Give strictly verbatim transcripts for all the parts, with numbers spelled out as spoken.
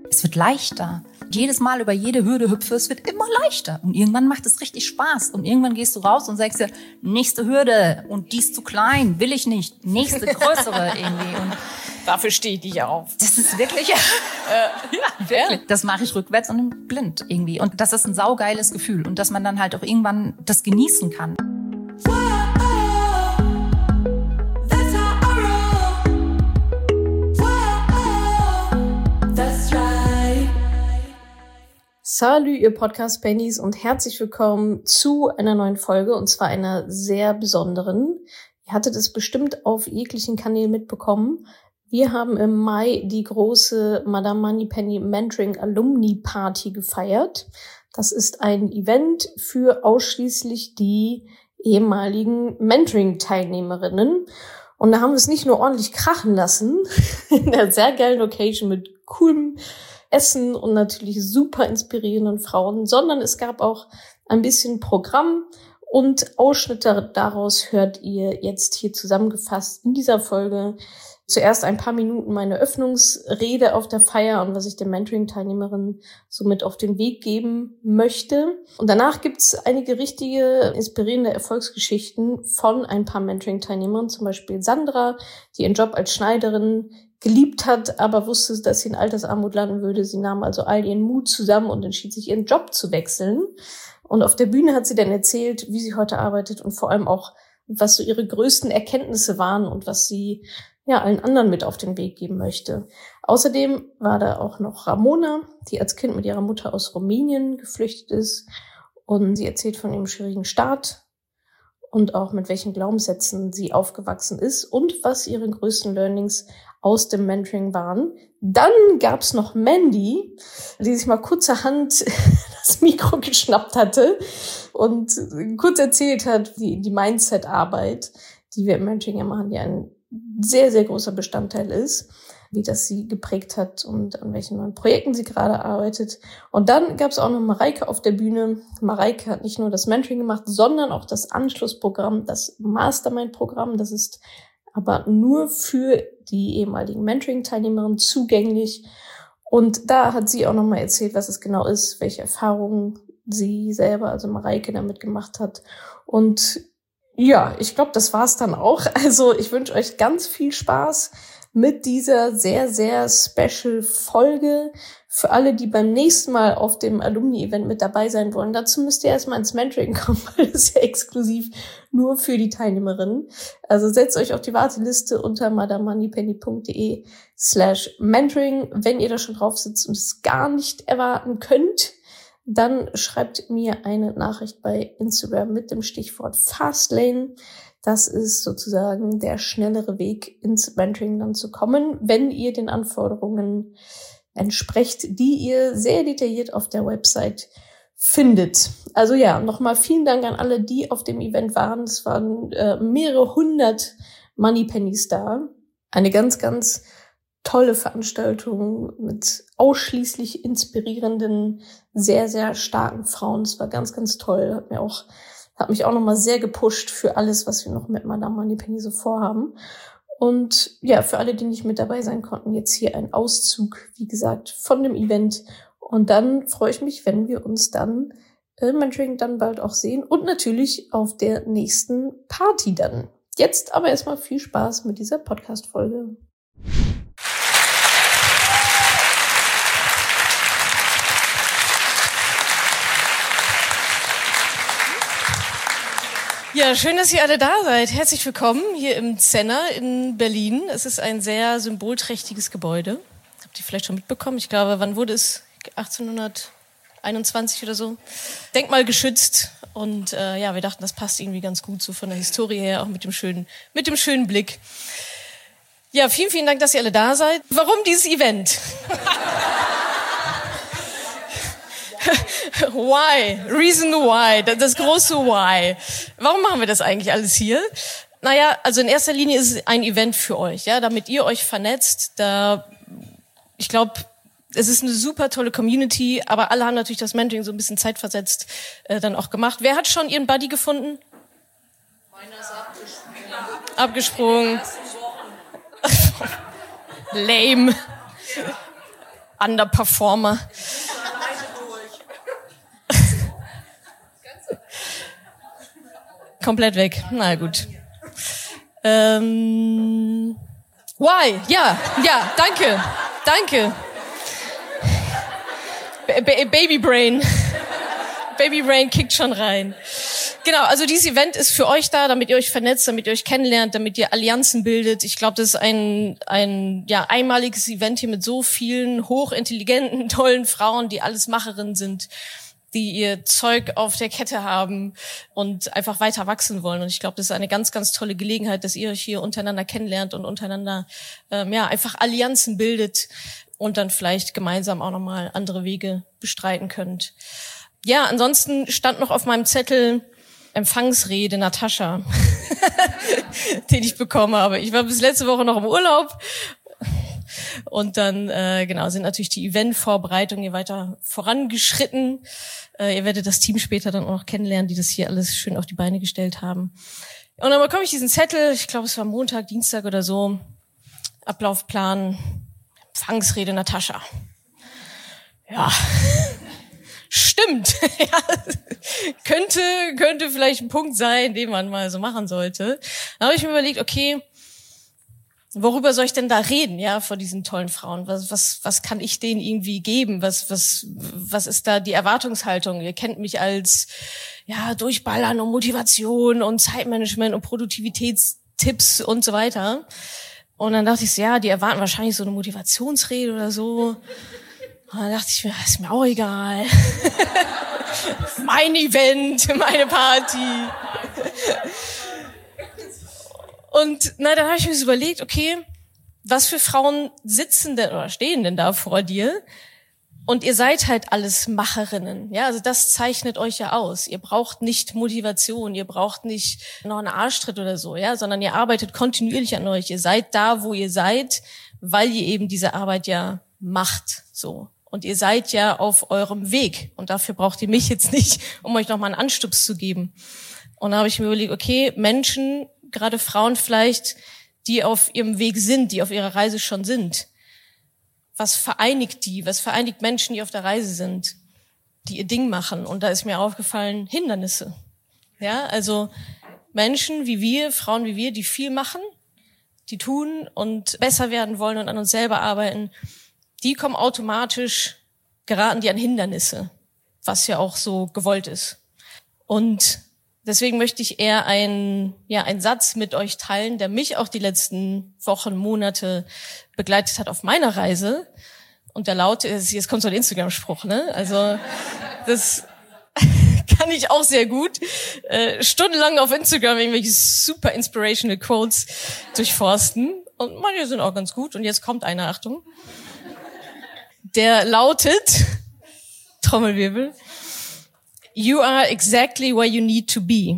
Es wird leichter. Jedes Mal über jede Hürde hüpfe, es wird immer leichter. Und irgendwann macht es richtig Spaß. Und irgendwann gehst du raus und sagst dir, nächste Hürde und die ist zu klein, will ich nicht. Nächste größere irgendwie. Und dafür stehe ich nicht auf. Das ist wirklich, äh, ja, wirklich. Das mache ich rückwärts und blind irgendwie. Und das ist ein saugeiles Gefühl. Und dass man dann halt auch irgendwann das genießen kann. Salü, ihr Podcast-Pennies und herzlich willkommen zu einer neuen Folge und zwar einer sehr besonderen. Ihr hattet es bestimmt auf jeglichen Kanälen mitbekommen. Wir haben im Mai die große Madame Moneypenny Mentoring Alumni Party gefeiert. Das ist ein Event für ausschließlich die ehemaligen Mentoring-Teilnehmerinnen. Und da haben wir es nicht nur ordentlich krachen lassen, in einer sehr geilen Location mit coolem Essen und natürlich super inspirierenden Frauen, sondern es gab auch ein bisschen Programm und Ausschnitte daraus hört ihr jetzt hier zusammengefasst in dieser Folge. Zuerst ein paar Minuten meine Öffnungsrede auf der Feier und was ich den Mentoring-Teilnehmerinnen somit auf den Weg geben möchte. Und danach gibt's einige richtige, inspirierende Erfolgsgeschichten von ein paar Mentoring-Teilnehmern, zum Beispiel Sandra, die ihren Job als Schneiderin geliebt hat, aber wusste, dass sie in Altersarmut landen würde. Sie nahm also all ihren Mut zusammen und entschied sich, ihren Job zu wechseln. Und auf der Bühne hat sie dann erzählt, wie sie heute arbeitet und vor allem auch, was so ihre größten Erkenntnisse waren und was sie ja allen anderen mit auf den Weg geben möchte. Außerdem war da auch noch Ramona, die als Kind mit ihrer Mutter aus Rumänien geflüchtet ist. Und sie erzählt von ihrem schwierigen Start und auch mit welchen Glaubenssätzen sie aufgewachsen ist und was ihre größten Learnings aus dem Mentoring waren. Dann gab's noch Mandy, die sich mal kurzerhand das Mikro geschnappt hatte und kurz erzählt hat, die, die Mindset-Arbeit, die wir im Mentoring ja machen, die ein sehr, sehr großer Bestandteil ist, wie das sie geprägt hat und an welchen neuen Projekten sie gerade arbeitet. Und dann gab's auch noch Mareike auf der Bühne. Mareike hat nicht nur das Mentoring gemacht, sondern auch das Anschlussprogramm, das Mastermind-Programm. Das ist aber nur für die ehemaligen Mentoring-Teilnehmerinnen zugänglich. Und da hat sie auch nochmal erzählt, was es genau ist, welche Erfahrungen sie selber, also Mareike, damit gemacht hat. Und ja, ich glaube, das war's dann auch. Also ich wünsche euch ganz viel Spaß mit dieser sehr, sehr special Folge. Für alle, die beim nächsten Mal auf dem Alumni-Event mit dabei sein wollen, dazu müsst ihr erstmal ins Mentoring kommen, weil das ist ja exklusiv nur für die Teilnehmerinnen. Also setzt euch auf die Warteliste unter madamoneypenny.de slash mentoring. Wenn ihr da schon drauf sitzt und es gar nicht erwarten könnt, dann schreibt mir eine Nachricht bei Instagram mit dem Stichwort Fastlane. Das ist sozusagen der schnellere Weg ins Mentoring dann zu kommen, wenn ihr den Anforderungen entsprecht, die ihr sehr detailliert auf der Website findet. Also ja, nochmal vielen Dank an alle, die auf dem Event waren. Es waren äh, mehrere hundert Moneypennies da. Eine ganz, ganz tolle Veranstaltung mit ausschließlich inspirierenden, sehr, sehr starken Frauen. Es war ganz, ganz toll. Hat mir auch, hat mich auch nochmal sehr gepusht für alles, was wir noch mit Madame Moneypenny so vorhaben. Und ja, für alle, die nicht mit dabei sein konnten, jetzt hier ein Auszug, wie gesagt, von dem Event. Und dann freue ich mich, wenn wir uns dann im Mentoring dann bald auch sehen und natürlich auf der nächsten Party dann. Jetzt aber erstmal viel Spaß mit dieser Podcast-Folge. Ja, schön, dass ihr alle da seid. Herzlich willkommen hier im Zenner in Berlin. Es ist ein sehr symbolträchtiges Gebäude. Habt ihr vielleicht schon mitbekommen? Ich glaube, wann wurde es? achtzehnhunderteinundzwanzig oder so. Denkmalgeschützt. Und äh, ja, wir dachten, das passt irgendwie ganz gut so von der Historie her, auch mit dem schönen, mit dem schönen Blick. Ja, vielen, vielen Dank, dass ihr alle da seid. Warum dieses Event? Why? Reason why. Das große Why. Warum machen wir das eigentlich alles hier? Naja, also in erster Linie ist es ein Event für euch, ja, damit ihr euch vernetzt. Da, ich glaube, es ist eine super tolle Community, aber alle haben natürlich das Mentoring so ein bisschen zeitversetzt äh, dann auch gemacht. Wer hat schon ihren Buddy gefunden? Meiner ist abgesprungen. Abgesprungen. Lame. Underperformer. Komplett weg. Na gut. Ähm, why? Ja, ja, danke. Danke. Ba- Baby Brain. Baby Brain kickt schon rein. Genau, also dieses Event ist für euch da, damit ihr euch vernetzt, damit ihr euch kennenlernt, damit ihr Allianzen bildet. Ich glaube, das ist ein ein ja einmaliges Event hier mit so vielen hochintelligenten, tollen Frauen, die alles Macherinnen sind, die ihr Zeug auf der Kette haben und einfach weiter wachsen wollen. Und ich glaube, das ist eine ganz, ganz tolle Gelegenheit, dass ihr euch hier untereinander kennenlernt und untereinander ähm, ja einfach Allianzen bildet und dann vielleicht gemeinsam auch nochmal andere Wege bestreiten könnt. Ja, ansonsten stand noch auf meinem Zettel Empfangsrede Natascha, den ich bekommen habe. Ich war bis letzte Woche noch im Urlaub und dann äh, genau sind natürlich die Eventvorbereitungen hier weiter vorangeschritten. Äh, ihr werdet das Team später dann auch noch kennenlernen, die das hier alles schön auf die Beine gestellt haben. Und dann bekomme ich diesen Zettel, ich glaube es war Montag, Dienstag oder so, Ablaufplan, Empfangsrede Natascha. Ja. Stimmt. Ja, könnte, könnte vielleicht ein Punkt sein, den man mal so machen sollte. Dann habe ich mir überlegt, okay, worüber soll ich denn da reden, ja, vor diesen tollen Frauen? Was, was, was kann ich denen irgendwie geben? Was, was, was ist da die Erwartungshaltung? Ihr kennt mich als, ja, Durchballern und Motivation und Zeitmanagement und Produktivitätstipps und so weiter. Und dann dachte ich so, ja, die erwarten wahrscheinlich so eine Motivationsrede oder so. Und dann dachte ich mir, ist mir auch egal. Mein Event, meine Party. Und na, dann habe ich mir so überlegt, okay, was für Frauen sitzen denn oder stehen denn da vor dir? Und ihr seid halt alles Macherinnen. Ja, also das zeichnet euch ja aus. Ihr braucht nicht Motivation, ihr braucht nicht noch einen Arschtritt oder so, ja, sondern ihr arbeitet kontinuierlich an euch. Ihr seid da, wo ihr seid, weil ihr eben diese Arbeit ja macht, so. Und ihr seid ja auf eurem Weg. Und dafür braucht ihr mich jetzt nicht, um euch nochmal einen Anstups zu geben. Und da habe ich mir überlegt, okay, Menschen, gerade Frauen vielleicht, die auf ihrem Weg sind, die auf ihrer Reise schon sind. Was vereinigt die? Was vereinigt Menschen, die auf der Reise sind, die ihr Ding machen? Und da ist mir aufgefallen, Hindernisse. Ja, also Menschen wie wir, Frauen wie wir, die viel machen, die tun und besser werden wollen und an uns selber arbeiten, die kommen automatisch, geraten die an Hindernisse, was ja auch so gewollt ist. Und deswegen möchte ich eher einen, ja, einen Satz mit euch teilen, der mich auch die letzten Wochen, Monate begleitet hat auf meiner Reise. Und der Laut ist, jetzt kommt so ein Instagram-Spruch, ne? Also, das kann ich auch sehr gut. Äh, stundenlang auf Instagram irgendwelche super inspirational Quotes durchforsten. Und manche sind auch ganz gut. Und jetzt kommt eine, Achtung. Der lautet, Trommelwirbel, You are exactly where you need to be.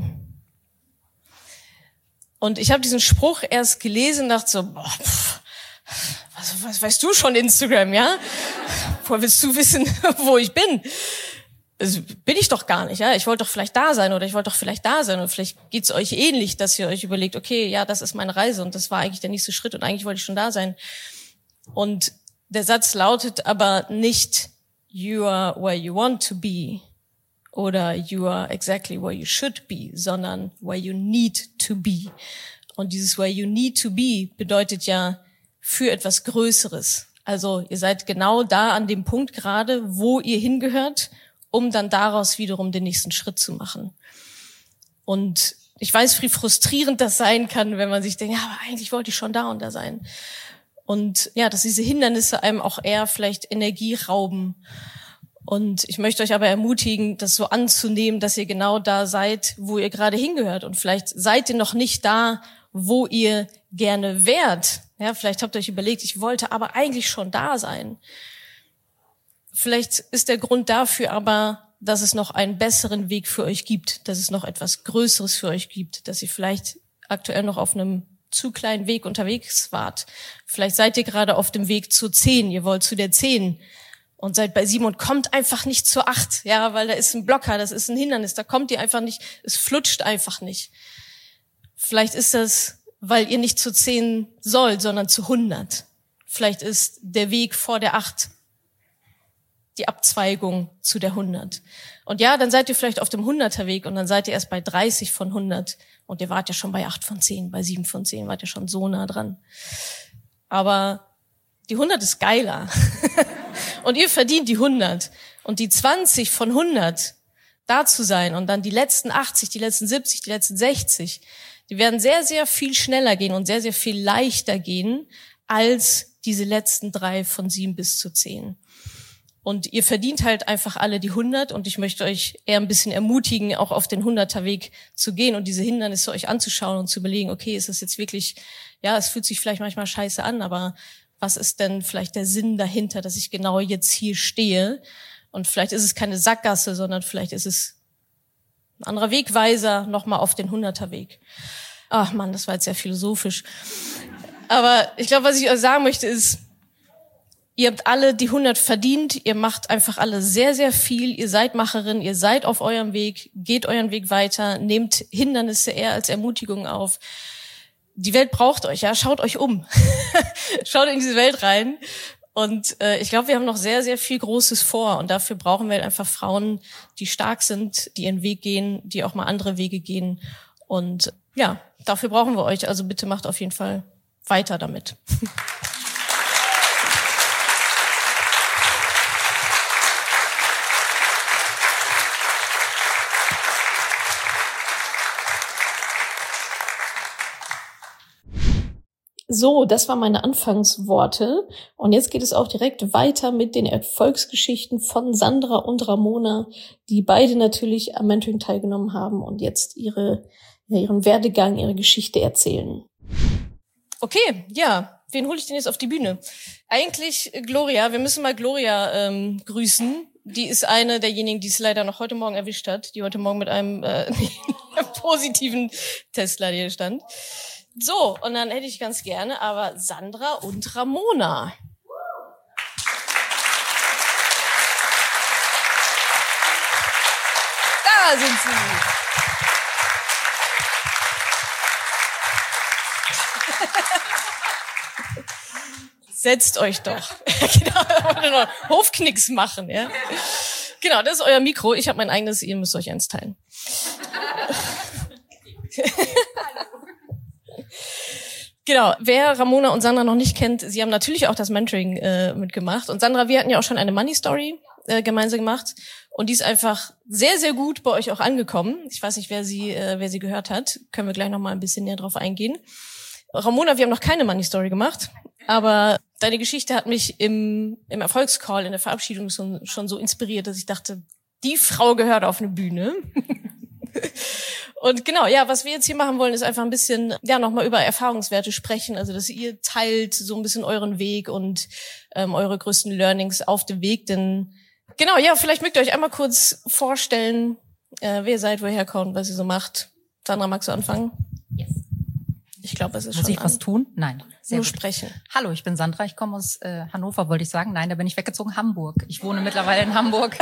Und ich habe diesen Spruch erst gelesen und dachte so, boah, pff, was, was weißt du schon Instagram, ja? Woher willst du wissen, wo ich bin? Also, bin ich doch gar nicht, ja? Ich wollte doch vielleicht da sein oder ich wollte doch vielleicht da sein und vielleicht geht's euch ähnlich, dass ihr euch überlegt, okay, ja, das ist meine Reise und das war eigentlich der nächste Schritt und eigentlich wollte ich schon da sein. Und der Satz lautet aber nicht You are where you want to be oder You are exactly where you should be, sondern where you need to be. Und dieses where you need to be bedeutet ja für etwas Größeres. Also ihr seid genau da an dem Punkt gerade, wo ihr hingehört, um dann daraus wiederum den nächsten Schritt zu machen. Und ich weiß, wie frustrierend das sein kann, wenn man sich denkt, ja, aber eigentlich wollte ich schon da und da sein. Und ja, dass diese Hindernisse einem auch eher vielleicht Energie rauben. Und ich möchte euch aber ermutigen, das so anzunehmen, dass ihr genau da seid, wo ihr gerade hingehört. Und vielleicht seid ihr noch nicht da, wo ihr gerne wärt. Ja, vielleicht habt ihr euch überlegt, ich wollte aber eigentlich schon da sein. Vielleicht ist der Grund dafür aber, dass es noch einen besseren Weg für euch gibt, dass es noch etwas Größeres für euch gibt, dass ihr vielleicht aktuell noch auf einem zu kleinen Weg unterwegs wart. Vielleicht seid ihr gerade auf dem Weg zur zehn, ihr wollt zu der zehn und seid bei sieben und kommt einfach nicht zur acht, ja, weil da ist ein Blocker, das ist ein Hindernis, da kommt ihr einfach nicht, es flutscht einfach nicht. Vielleicht ist das, weil ihr nicht zu zehn sollt, sondern zu hundert. Vielleicht ist der Weg vor der acht die Abzweigung zu der hundert. Und ja, dann seid ihr vielleicht auf dem hunderter Weg und dann seid ihr erst bei dreißig von hundert und ihr wart ja schon bei acht von zehn, bei sieben von zehn, wart ihr schon so nah dran. Aber die hundert ist geiler. Und ihr verdient die hundert. Und die zwanzig von hundert da zu sein und dann die letzten achtzig, die letzten siebzig, die letzten sechzig, die werden sehr, sehr viel schneller gehen und sehr, sehr viel leichter gehen als diese letzten drei von sieben bis zu zehn. Und ihr verdient halt einfach alle die hundert und ich möchte euch eher ein bisschen ermutigen, auch auf den hunderter Weg zu gehen und diese Hindernisse euch anzuschauen und zu überlegen, okay, ist das jetzt wirklich, ja, es fühlt sich vielleicht manchmal scheiße an, aber was ist denn vielleicht der Sinn dahinter, dass ich genau jetzt hier stehe? Und vielleicht ist es keine Sackgasse, sondern vielleicht ist es ein anderer Wegweiser nochmal auf den hunderter Weg. Ach Mann, das war jetzt sehr philosophisch. Aber ich glaube, was ich euch sagen möchte ist, ihr habt alle die hundert verdient, ihr macht einfach alle sehr, sehr viel, ihr seid Macherin, ihr seid auf eurem Weg, geht euren Weg weiter, nehmt Hindernisse eher als Ermutigung auf. Die Welt braucht euch, ja, schaut euch um. Schaut in diese Welt rein. Und äh, ich glaube, wir haben noch sehr, sehr viel Großes vor. Und dafür brauchen wir halt einfach Frauen, die stark sind, die ihren Weg gehen, die auch mal andere Wege gehen. Und ja, dafür brauchen wir euch. Also bitte macht auf jeden Fall weiter damit. So, das waren meine Anfangsworte. Und jetzt geht es auch direkt weiter mit den Erfolgsgeschichten von Sandra und Ramona, die beide natürlich am Mentoring teilgenommen haben und jetzt ihre, ihren Werdegang, ihre Geschichte erzählen. Okay, ja. Wen hole ich denn jetzt auf die Bühne? Eigentlich Gloria. Wir müssen mal Gloria ähm, grüßen. Die ist eine derjenigen, die es leider noch heute Morgen erwischt hat, die heute Morgen mit einem äh, positiven Test leider hier stand. So, und dann hätte ich ganz gerne aber Sandra und Ramona. Da sind sie. Setzt euch doch. Genau, Hofknicks machen, ja. Genau, das ist euer Mikro. Ich habe mein eigenes, ihr müsst euch eins teilen. Genau, wer Ramona und Sandra noch nicht kennt, sie haben natürlich auch das Mentoring äh, mitgemacht. Und Sandra, wir hatten ja auch schon eine Money Story äh, gemeinsam gemacht. Und die ist einfach sehr, sehr gut bei euch auch angekommen. Ich weiß nicht, wer sie äh, wer sie gehört hat. Können wir gleich noch mal ein bisschen näher drauf eingehen. Ramona, wir haben noch keine Money Story gemacht. Aber deine Geschichte hat mich im im Erfolgscall, in der Verabschiedung schon, schon so inspiriert, dass ich dachte, die Frau gehört auf eine Bühne. Und genau, ja, was wir jetzt hier machen wollen, ist einfach ein bisschen, ja, nochmal über Erfahrungswerte sprechen, also dass ihr teilt so ein bisschen euren Weg und ähm, eure größten Learnings auf dem Weg, denn genau, ja, vielleicht mögt ihr euch einmal kurz vorstellen, äh, wer ihr seid, wo ihr herkommt, was ihr so macht. Sandra, magst du anfangen? Yes. Ich glaube, es ist Muss schon ich was an. tun? Nein. Sehr Nur gut. sprechen. Hallo, ich bin Sandra, ich komme aus äh, Hannover, wollte ich sagen. Nein, da bin ich weggezogen, Hamburg. Ich wohne mittlerweile in Hamburg.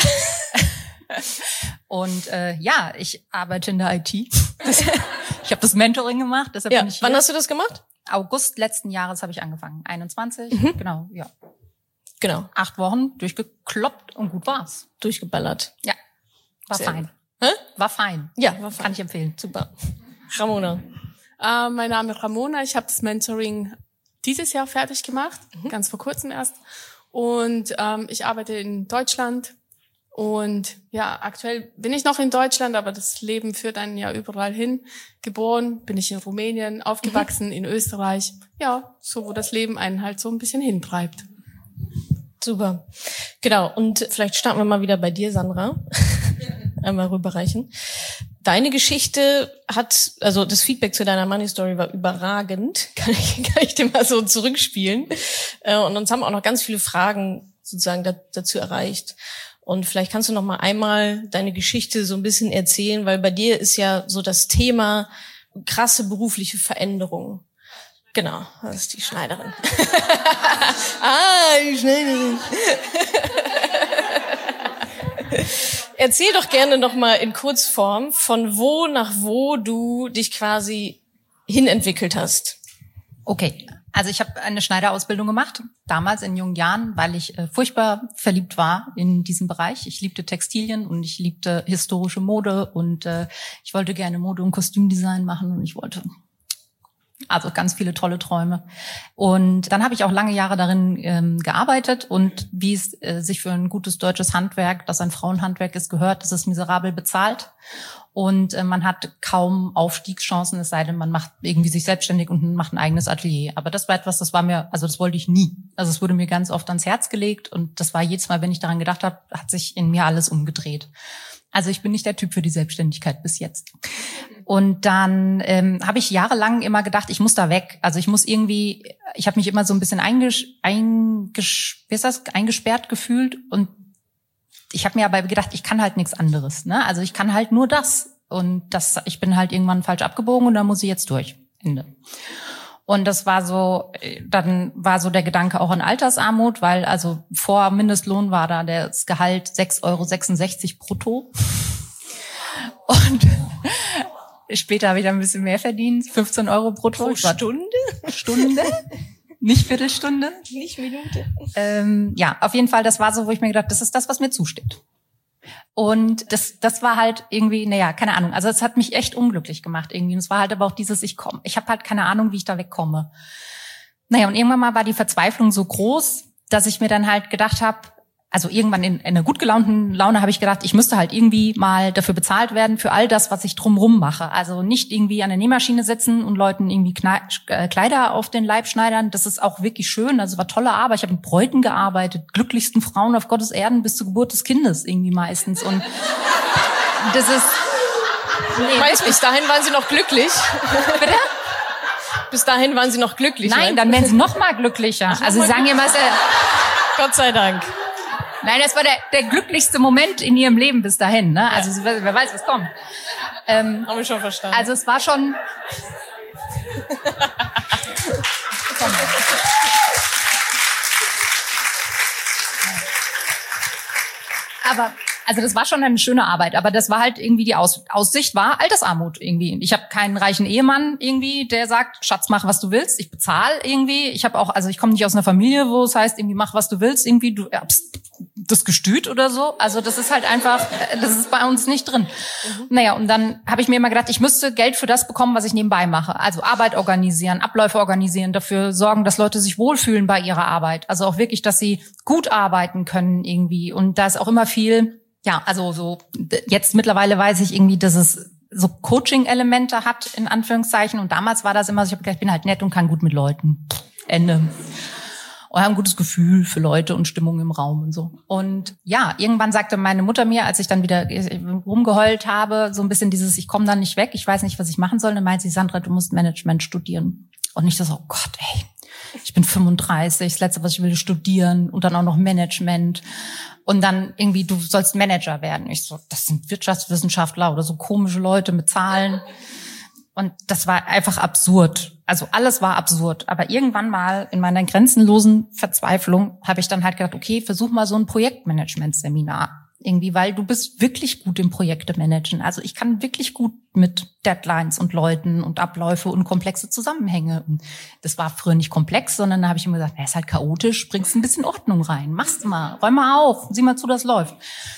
Und äh, ja, ich arbeite in der I T. Ich habe das Mentoring gemacht, deshalb Ja, bin ich hier. wann hast du das gemacht? August letzten Jahres habe ich angefangen. einundzwanzig, Mhm. genau, ja. Genau, Acht Wochen durchgekloppt und gut war's. durchgeballert. Ja, war Sehr fein. Hä? War fein. Ja, war fein. Kann ich empfehlen. Super. Ramona. Äh, mein Name ist Ramona. Ich habe das Mentoring dieses Jahr fertig gemacht, mhm. ganz vor kurzem erst. Und ähm, ich arbeite in Deutschland. Und ja, aktuell bin ich noch in Deutschland, aber das Leben führt einen ja überall hin. Geboren bin ich in Rumänien, aufgewachsen mhm. in Österreich. Ja, so wo das Leben einen halt so ein bisschen hintreibt. Super. Genau, und vielleicht starten wir mal wieder bei dir, Sandra. Einmal rüberreichen. Deine Geschichte hat, also das Feedback zu deiner Money Story war überragend. Kann ich, kann ich dir mal so zurückspielen. Und uns haben auch noch ganz viele Fragen sozusagen dazu erreicht. Und vielleicht kannst du noch mal einmal deine Geschichte so ein bisschen erzählen, weil bei dir ist ja so das Thema krasse berufliche Veränderung. Genau, das ist die Schneiderin. ah, die Schneiderin. Erzähl doch gerne noch mal in Kurzform, von wo nach wo du dich quasi hinentwickelt hast. Okay, Also ich habe eine Schneiderausbildung gemacht, damals in jungen Jahren, weil ich äh, furchtbar verliebt war in diesem Bereich. Ich liebte Textilien und ich liebte historische Mode und äh, ich wollte gerne Mode- und Kostümdesign machen und ich wollte also ganz viele tolle Träume. Und dann habe ich auch lange Jahre darin ähm, gearbeitet und wie es äh, sich für ein gutes deutsches Handwerk, das ein Frauenhandwerk ist, gehört, ist es miserabel bezahlt. Und äh, man hat kaum Aufstiegschancen, es sei denn, man macht irgendwie sich selbstständig und macht ein eigenes Atelier. Aber das war etwas, das war mir, also das wollte ich nie. Also es wurde mir ganz oft ans Herz gelegt und das war jedes Mal, wenn ich daran gedacht habe, hat sich in mir alles umgedreht. Also ich bin nicht der Typ für die Selbstständigkeit bis jetzt. Und dann ähm, habe ich jahrelang immer gedacht, ich muss da weg. Also ich muss irgendwie, ich habe mich immer so ein bisschen eingesch, eingesch, wie ist das, eingesperrt gefühlt und ich habe mir aber gedacht, ich kann halt nichts anderes. Ne? Also ich kann halt nur das. Und das, ich bin halt irgendwann falsch abgebogen und da muss ich jetzt durch. Ende. Und das war so, dann war so der Gedanke auch an Altersarmut, weil also vor Mindestlohn war da das Gehalt sechs Euro sechsundsechzig brutto. Und später habe ich dann ein bisschen mehr verdient, fünfzehn Euro brutto. Pro Stunde? Stunde? Nicht Viertelstunde. Nicht Minute. Ähm, ja, auf jeden Fall, das war so, wo ich mir gedacht, das ist das, was mir zusteht. Und das das war halt irgendwie, naja, keine Ahnung. Also es hat mich echt unglücklich gemacht irgendwie. Und es war halt aber auch dieses, ich komme, ich habe halt keine Ahnung, wie ich da wegkomme. Naja, und irgendwann mal war die Verzweiflung so groß, dass ich mir dann halt gedacht habe, also irgendwann in, in einer gut gelaunten Laune habe ich gedacht, ich müsste halt irgendwie mal dafür bezahlt werden für all das, was ich drumrum mache. Also nicht irgendwie an der Nähmaschine sitzen und Leuten irgendwie Kleider auf den Leib schneidern. Das ist auch wirklich schön. Also war tolle Arbeit. Ich habe mit Bräuten gearbeitet, glücklichsten Frauen auf Gottes Erden bis zur Geburt des Kindes irgendwie meistens. Und das ist... Nee, weißt, bis dahin waren sie noch glücklich. Bitte? Bis dahin waren sie noch glücklich. Nein, dann werden sie noch mal glücklicher. Also sie sagen immer, es, äh, Gott sei Dank. Nein, das war der, der glücklichste Moment in ihrem Leben bis dahin. Ne? Also ja. Wer weiß, was kommt. Ähm, Haben wir schon verstanden. Also es war schon... Aber also das war schon eine schöne Arbeit, aber das war halt irgendwie die Aus- Aussicht war Altersarmut irgendwie. Ich habe keinen reichen Ehemann irgendwie, der sagt, Schatz, mach was du willst. Ich bezahle irgendwie. Ich habe auch, also ich komme nicht aus einer Familie, wo es heißt, irgendwie mach was du willst. Irgendwie du ja, pst, das Gestüt oder so. Also das ist halt einfach, das ist bei uns nicht drin. Mhm. Naja, und dann habe ich mir immer gedacht, ich müsste Geld für das bekommen, was ich nebenbei mache. Also Arbeit organisieren, Abläufe organisieren, dafür sorgen, dass Leute sich wohlfühlen bei ihrer Arbeit. Also auch wirklich, dass sie gut arbeiten können irgendwie. Und da ist auch immer viel... Ja, also so jetzt mittlerweile weiß ich irgendwie, dass es so Coaching-Elemente hat, in Anführungszeichen. Und damals war das immer so, ich habe gedacht, ich bin halt nett und kann gut mit Leuten. Ende. Und habe ein gutes Gefühl für Leute und Stimmung im Raum und so. Und ja, irgendwann sagte meine Mutter mir, als ich dann wieder rumgeheult habe, so ein bisschen dieses, ich komme dann nicht weg, ich weiß nicht, was ich machen soll. Dann meinte sie, Sandra, du musst Management studieren. Und ich so, oh Gott, ey, ich bin fünfunddreißig, das Letzte, was ich will, ist studieren und dann auch noch Management. Und dann irgendwie, du sollst Manager werden. Ich so, das sind Wirtschaftswissenschaftler oder so komische Leute mit Zahlen. Und das war einfach absurd. Also alles war absurd. Aber irgendwann mal in meiner grenzenlosen Verzweiflung habe ich dann halt gedacht, okay, versuch mal so ein Projektmanagement-Seminar. Irgendwie, weil du bist wirklich gut im Projekte managen. Also ich kann wirklich gut mit Deadlines und Leuten und Abläufe und komplexe Zusammenhänge. Und das war früher nicht komplex, sondern da habe ich immer gesagt, na, ist halt chaotisch, bringst ein bisschen Ordnung rein, machst mal, räum mal auf, sieh mal zu, das läuft.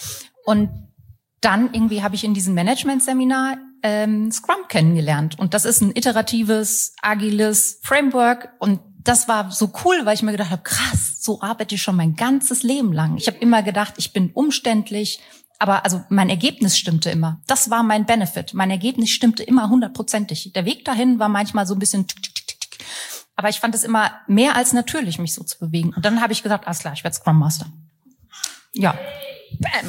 Und dann irgendwie habe ich in diesem Management-Seminar ähm, Scrum kennengelernt. Und das ist ein iteratives, agiles Framework. Und das war so cool, weil ich mir gedacht habe, krass, so arbeite ich schon mein ganzes Leben lang. Ich habe immer gedacht, ich bin umständlich, aber also mein Ergebnis stimmte immer. Das war mein Benefit. Mein Ergebnis stimmte immer hundertprozentig. Der Weg dahin war manchmal so ein bisschen tick, tick, tick, tick. Aber ich fand es immer mehr als natürlich, mich so zu bewegen. Und dann habe ich gesagt, alles klar, ich werde Scrum Master. Ja. Bam.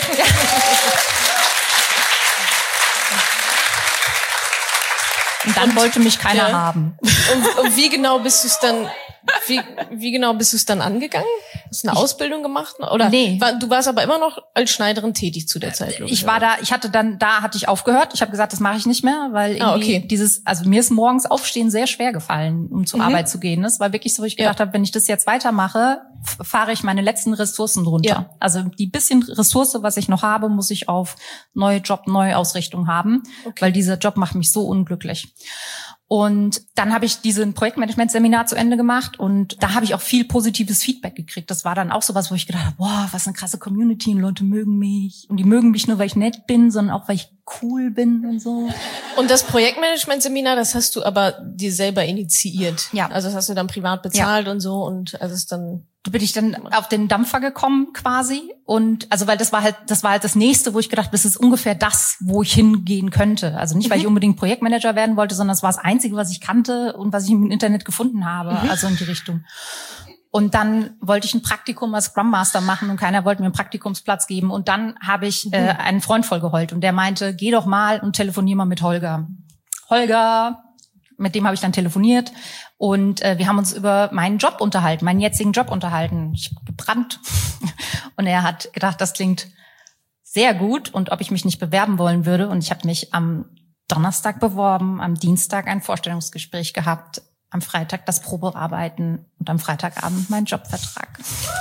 Und dann und, wollte mich keiner ja. haben. Und, und wie genau bist du es dann, wie, wie genau bist du es dann angegangen? Hast du eine ich, Ausbildung gemacht? Oder nee. War, du warst aber immer noch als Schneiderin tätig zu der Zeit. Ich war da, ich hatte dann, da hatte ich aufgehört. Ich habe gesagt, das mache ich nicht mehr, weil irgendwie ah, okay. dieses, also mir ist morgens Aufstehen sehr schwer gefallen, um zur mhm. Arbeit zu gehen. Das war wirklich so, wo ich gedacht ja. habe, wenn ich das jetzt weitermache, fahre ich meine letzten Ressourcen runter. Ja. Also die bisschen Ressource, was ich noch habe, muss ich auf neue Job, neue Ausrichtung haben, okay. weil dieser Job macht mich so unglücklich. Und dann habe ich diesen Projektmanagement-Seminar zu Ende gemacht und da habe ich auch viel positives Feedback gekriegt. Das war dann auch sowas, wo ich gedacht habe, boah, was eine krasse Community und Leute mögen mich. Und die mögen mich nur, weil ich nett bin, sondern auch, weil ich cool bin und so. Und das Projektmanagement-Seminar, das hast du aber dir selber initiiert. Ja. Also das hast du dann privat bezahlt ja. und so und also es dann... Da bin ich dann auf den Dampfer gekommen quasi und also weil das war halt das war halt das nächste, wo ich gedacht, das ist ungefähr das, wo ich hingehen könnte. Also nicht, weil ich unbedingt Projektmanager werden wollte, sondern es war das Einzige, was ich kannte und was ich im Internet gefunden habe, mhm. also in die Richtung. Und dann wollte ich ein Praktikum als Scrum Master machen und keiner wollte mir einen Praktikumsplatz geben. Und dann habe ich mhm. äh, einen Freund vollgeheult und der meinte, geh doch mal und telefonier mal mit Holger. Holger, mit dem habe ich dann telefoniert und äh, wir haben uns über meinen Job unterhalten, meinen jetzigen Job unterhalten. Ich habe gebrannt und er hat gedacht, das klingt sehr gut und ob ich mich nicht bewerben wollen würde. Und ich habe mich am Donnerstag beworben, am Dienstag ein Vorstellungsgespräch gehabt, am Freitag das Probearbeiten und am Freitagabend mein Jobvertrag.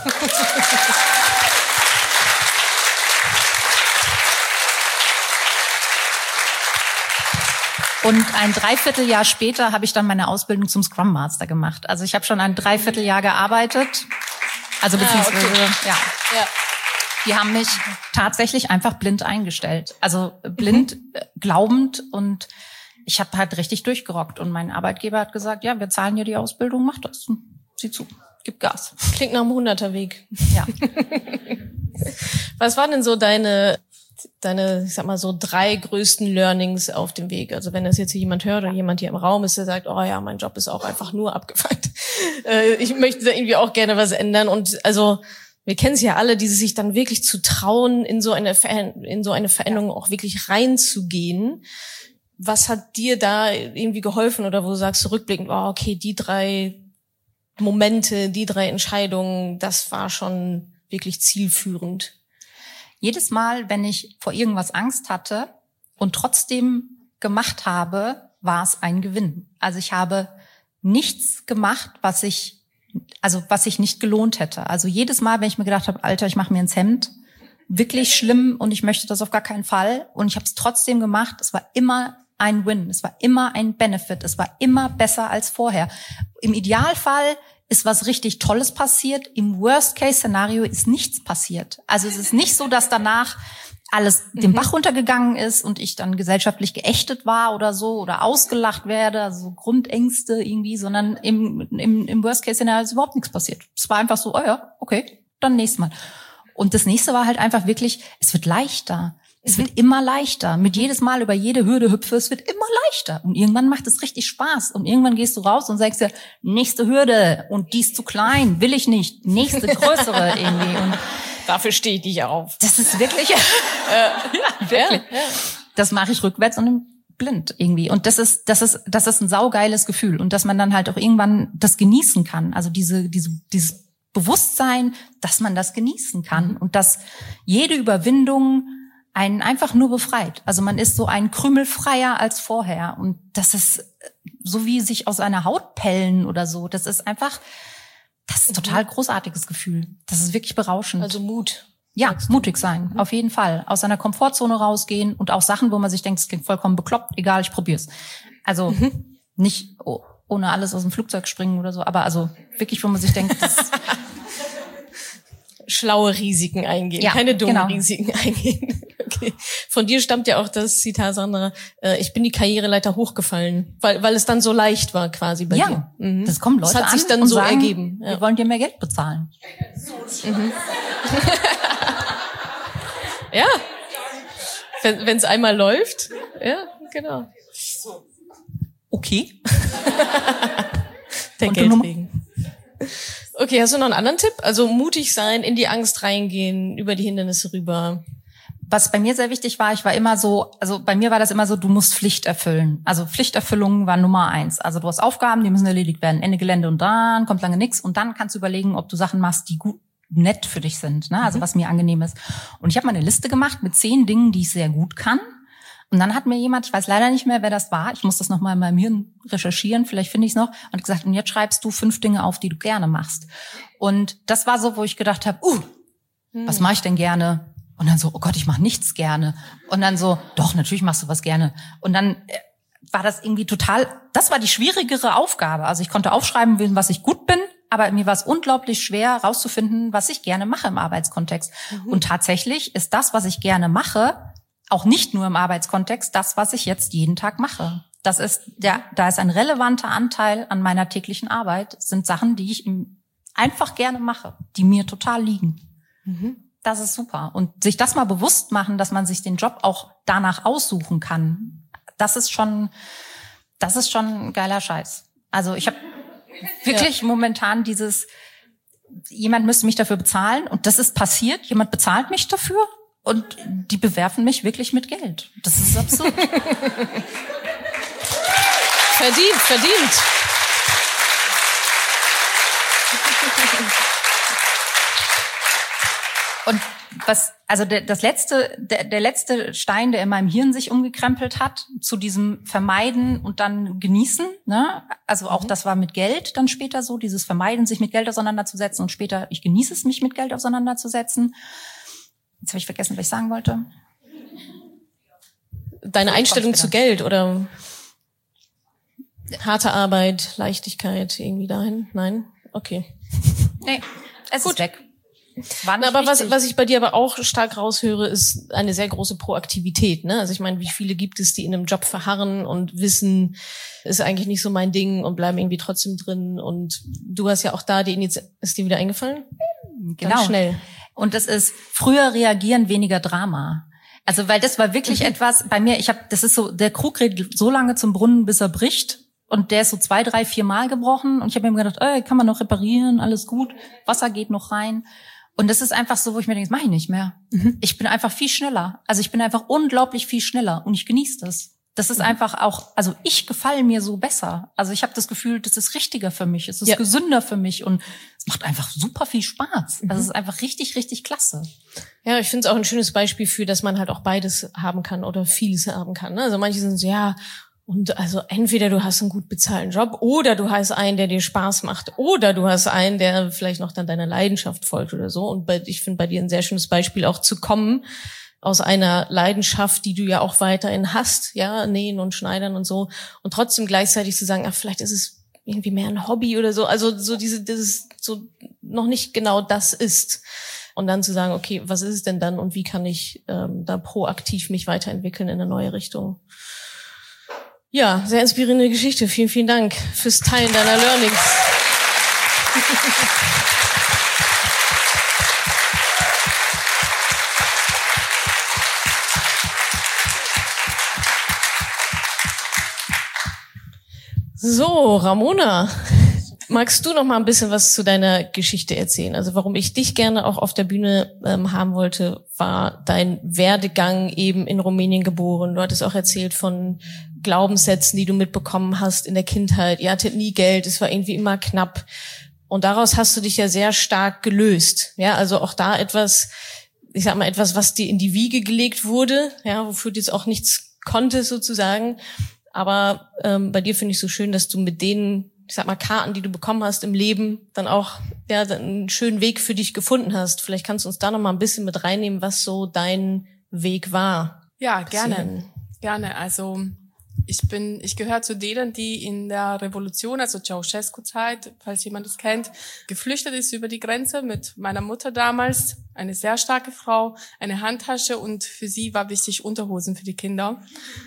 Und ein Dreivierteljahr später habe ich dann meine Ausbildung zum Scrum Master gemacht. Also ich habe schon ein Dreivierteljahr gearbeitet. Also beziehungsweise, ah, okay. ja. ja. Die haben mich tatsächlich einfach blind eingestellt. Also blind, mhm. glaubend und ich habe halt richtig durchgerockt. Und mein Arbeitgeber hat gesagt, ja, wir zahlen dir die Ausbildung, mach das. Sieh zu, gib Gas. Klingt nach einem Hunderterweg. Ja. Was waren denn so deine... deine, ich sag mal so, drei größten Learnings auf dem Weg? Also wenn das jetzt hier jemand hört oder jemand hier im Raum ist, der sagt, oh ja, mein Job ist auch einfach nur abgefuckt. Äh, ich möchte da irgendwie auch gerne was ändern. Und also wir kennen es ja alle, die sich dann wirklich zu trauen, in so eine Ver- in so eine Veränderung auch wirklich reinzugehen. Was hat dir da irgendwie geholfen oder wo du sagst, rückblickend, oh, okay, die drei Momente, die drei Entscheidungen, das war schon wirklich zielführend? Jedes Mal, wenn ich vor irgendwas Angst hatte und trotzdem gemacht habe, war es ein Gewinn. Also ich habe nichts gemacht, was ich, also was sich nicht gelohnt hätte. Also jedes Mal, wenn ich mir gedacht habe, Alter, ich mache mir ins Hemd, wirklich schlimm und ich möchte das auf gar keinen Fall. Und ich habe es trotzdem gemacht. Es war immer ein Win. Es war immer ein Benefit. Es war immer besser als vorher. Im Idealfall ist was richtig Tolles passiert. Im Worst-Case-Szenario ist nichts passiert. Also es ist nicht so, dass danach alles den Bach runtergegangen ist und ich dann gesellschaftlich geächtet war oder so oder ausgelacht werde, also Grundängste irgendwie, sondern im, im, im Worst-Case-Szenario ist überhaupt nichts passiert. Es war einfach so, oh ja, okay, dann nächstes Mal. Und das nächste war halt einfach wirklich, es wird leichter. Es wird immer leichter. Mit jedes Mal über jede Hürde hüpfe, es wird immer leichter. Und irgendwann macht es richtig Spaß. Und irgendwann gehst du raus und sagst dir, nächste Hürde und die ist zu klein, will ich nicht. Nächste größere irgendwie. Und dafür stehe ich nicht auf. Das ist wirklich, äh, ja, wirklich. Ja, ja. Das mache ich rückwärts und blind irgendwie. Und das ist, das ist, das ist ein saugeiles Gefühl. Und dass man dann halt auch irgendwann das genießen kann. Also diese, diese, dieses Bewusstsein, dass man das genießen kann. Und dass jede Überwindung einen einfach nur befreit. Also man ist so ein Krümel freier als vorher. Und das ist so wie sich aus einer Haut pellen oder so. Das ist einfach, das ist ein total großartiges Gefühl. Das ist wirklich berauschend. Also Mut. Ja, mutig sein, auf jeden Fall. Aus seiner Komfortzone rausgehen und auch Sachen, wo man sich denkt, es klingt vollkommen bekloppt, egal, ich probier's. Also mhm. nicht oh, ohne alles aus dem Flugzeug springen oder so, aber also wirklich, wo man sich denkt, das schlaue Risiken eingehen, ja, keine dummen genau. Risiken eingehen. Okay. Von dir stammt ja auch das Zitat, Sandra, äh, ich bin die Karriereleiter hochgefallen, weil weil es dann so leicht war quasi bei ja, dir. Mhm. Das kommen Leute das hat sich dann an so sagen, ergeben. Ja. Wir wollen dir mehr Geld bezahlen. Mhm. Ja, wenn es einmal läuft. Ja, genau. Okay. Der Geldwegen. Okay, hast du noch einen anderen Tipp? Also mutig sein, in die Angst reingehen, über die Hindernisse rüber. Was bei mir sehr wichtig war, ich war immer so, also bei mir war das immer so, du musst Pflicht erfüllen. Also Pflichterfüllung war Nummer eins. Also du hast Aufgaben, die müssen erledigt werden. Ende Gelände und dann kommt lange nichts. Und dann kannst du überlegen, ob du Sachen machst, die gut nett für dich sind, ne? Also mhm. was mir angenehm ist. Und ich habe mal eine Liste gemacht mit zehn Dingen, die ich sehr gut kann. Und dann hat mir jemand, ich weiß leider nicht mehr, wer das war, ich muss das nochmal in meinem Hirn recherchieren, vielleicht finde ich es noch, und hat gesagt, und jetzt schreibst du fünf Dinge auf, die du gerne machst. Und das war so, wo ich gedacht habe, uh, mhm. was mache ich denn gerne? Und dann so, oh Gott, ich mache nichts gerne. Und dann so, doch, natürlich machst du was gerne. Und dann war das irgendwie total, das war die schwierigere Aufgabe. Also ich konnte aufschreiben, was ich gut bin, aber mir war es unglaublich schwer, rauszufinden, was ich gerne mache im Arbeitskontext. Mhm. Und tatsächlich ist das, was ich gerne mache, auch nicht nur im Arbeitskontext, das, was ich jetzt jeden Tag mache. Das ist der, da ist ein relevanter Anteil an meiner täglichen Arbeit. Das sind Sachen, die ich einfach gerne mache, die mir total liegen. Mhm. Das ist super. Und sich das mal bewusst machen, dass man sich den Job auch danach aussuchen kann, das ist schon, das ist schon ein geiler Scheiß. Also ich habe wirklich ja. momentan dieses, jemand müsste mich dafür bezahlen und das ist passiert. Jemand bezahlt mich dafür und die bewerfen mich wirklich mit Geld. Das ist absurd. Verdient, verdient. Und was, also der, das letzte, der, der letzte Stein, der in meinem Hirn sich umgekrempelt hat, zu diesem Vermeiden und dann Genießen, ne? Also auch mhm. das war mit Geld dann später so, dieses Vermeiden, sich mit Geld auseinanderzusetzen und später, ich genieße es, mich mit Geld auseinanderzusetzen. Jetzt habe ich vergessen, was ich sagen wollte. Deine Einstellung zu Geld oder harte Arbeit, Leichtigkeit, irgendwie dahin? Nein? Okay. Nee, es Gut. ist weg. War nicht aber was, was ich bei dir aber auch stark raushöre, ist eine sehr große Proaktivität, ne? Also ich meine, wie viele gibt es, die in einem Job verharren und wissen, ist eigentlich nicht so mein Ding und bleiben irgendwie trotzdem drin und du hast ja auch da die Initiative, ist dir wieder eingefallen? Genau. Ganz schnell. Und das ist früher reagieren, weniger Drama. Also weil das war wirklich mhm. etwas bei mir, ich habe, das ist so, der Krug geht so lange zum Brunnen, bis er bricht. Und der ist so zwei, drei, vier Mal gebrochen. Und ich habe mir gedacht, ey, kann man noch reparieren, alles gut. Wasser geht noch rein. Und das ist einfach so, wo ich mir denke, das mache ich nicht mehr. Mhm. Ich bin einfach viel schneller. Also ich bin einfach unglaublich viel schneller und ich genieße das. Das ist mhm. einfach auch, also ich gefalle mir so besser. Also ich habe das Gefühl, das ist richtiger für mich, es ist ja. gesünder für mich und es macht einfach super viel Spaß. Mhm. Also es ist einfach richtig, richtig klasse. Ja, ich finde es auch ein schönes Beispiel für, dass man halt auch beides haben kann oder vieles haben kann. Also manche sind so, ja, und also entweder du hast einen gut bezahlten Job oder du hast einen, der dir Spaß macht oder du hast einen, der vielleicht noch dann deiner Leidenschaft folgt oder so. Und bei, ich finde bei dir ein sehr schönes Beispiel auch zu kommen aus einer Leidenschaft, die du ja auch weiterhin hast, ja, nähen und schneidern und so. Und trotzdem gleichzeitig zu sagen, ach, vielleicht ist es irgendwie mehr ein Hobby oder so. Also so diese, dieses so noch nicht genau das ist. Und dann zu sagen, okay, was ist es denn dann und wie kann ich ähm, da proaktiv mich weiterentwickeln in eine neue Richtung? Ja, sehr inspirierende Geschichte. Vielen, vielen Dank fürs Teilen deiner Learnings. So, Ramona, magst du noch mal ein bisschen was zu deiner Geschichte erzählen? Also warum ich dich gerne auch auf der Bühne ähm, haben wollte, war dein Werdegang eben in Rumänien geboren. Du hattest auch erzählt von Glaubenssätzen, die du mitbekommen hast in der Kindheit. Ihr hattet nie Geld, es war irgendwie immer knapp. Und daraus hast du dich ja sehr stark gelöst. Ja, also auch da etwas, ich sag mal, etwas, was dir in die Wiege gelegt wurde, ja, wofür du jetzt auch nichts konntest sozusagen. Aber ähm, bei dir finde ich so schön, dass du mit denen, ich sag mal, Karten, die du bekommen hast im Leben, dann auch ja einen schönen Weg für dich gefunden hast. Vielleicht kannst du uns da noch mal ein bisschen mit reinnehmen, was so dein Weg war. Ja, gerne, gerne. Also ich bin, ich gehöre zu denen, die in der Revolution, also Ceausescu-Zeit, falls jemand das kennt, geflüchtet ist über die Grenze mit meiner Mutter damals, eine sehr starke Frau, eine Handtasche und für sie war wichtig Unterhosen für die Kinder.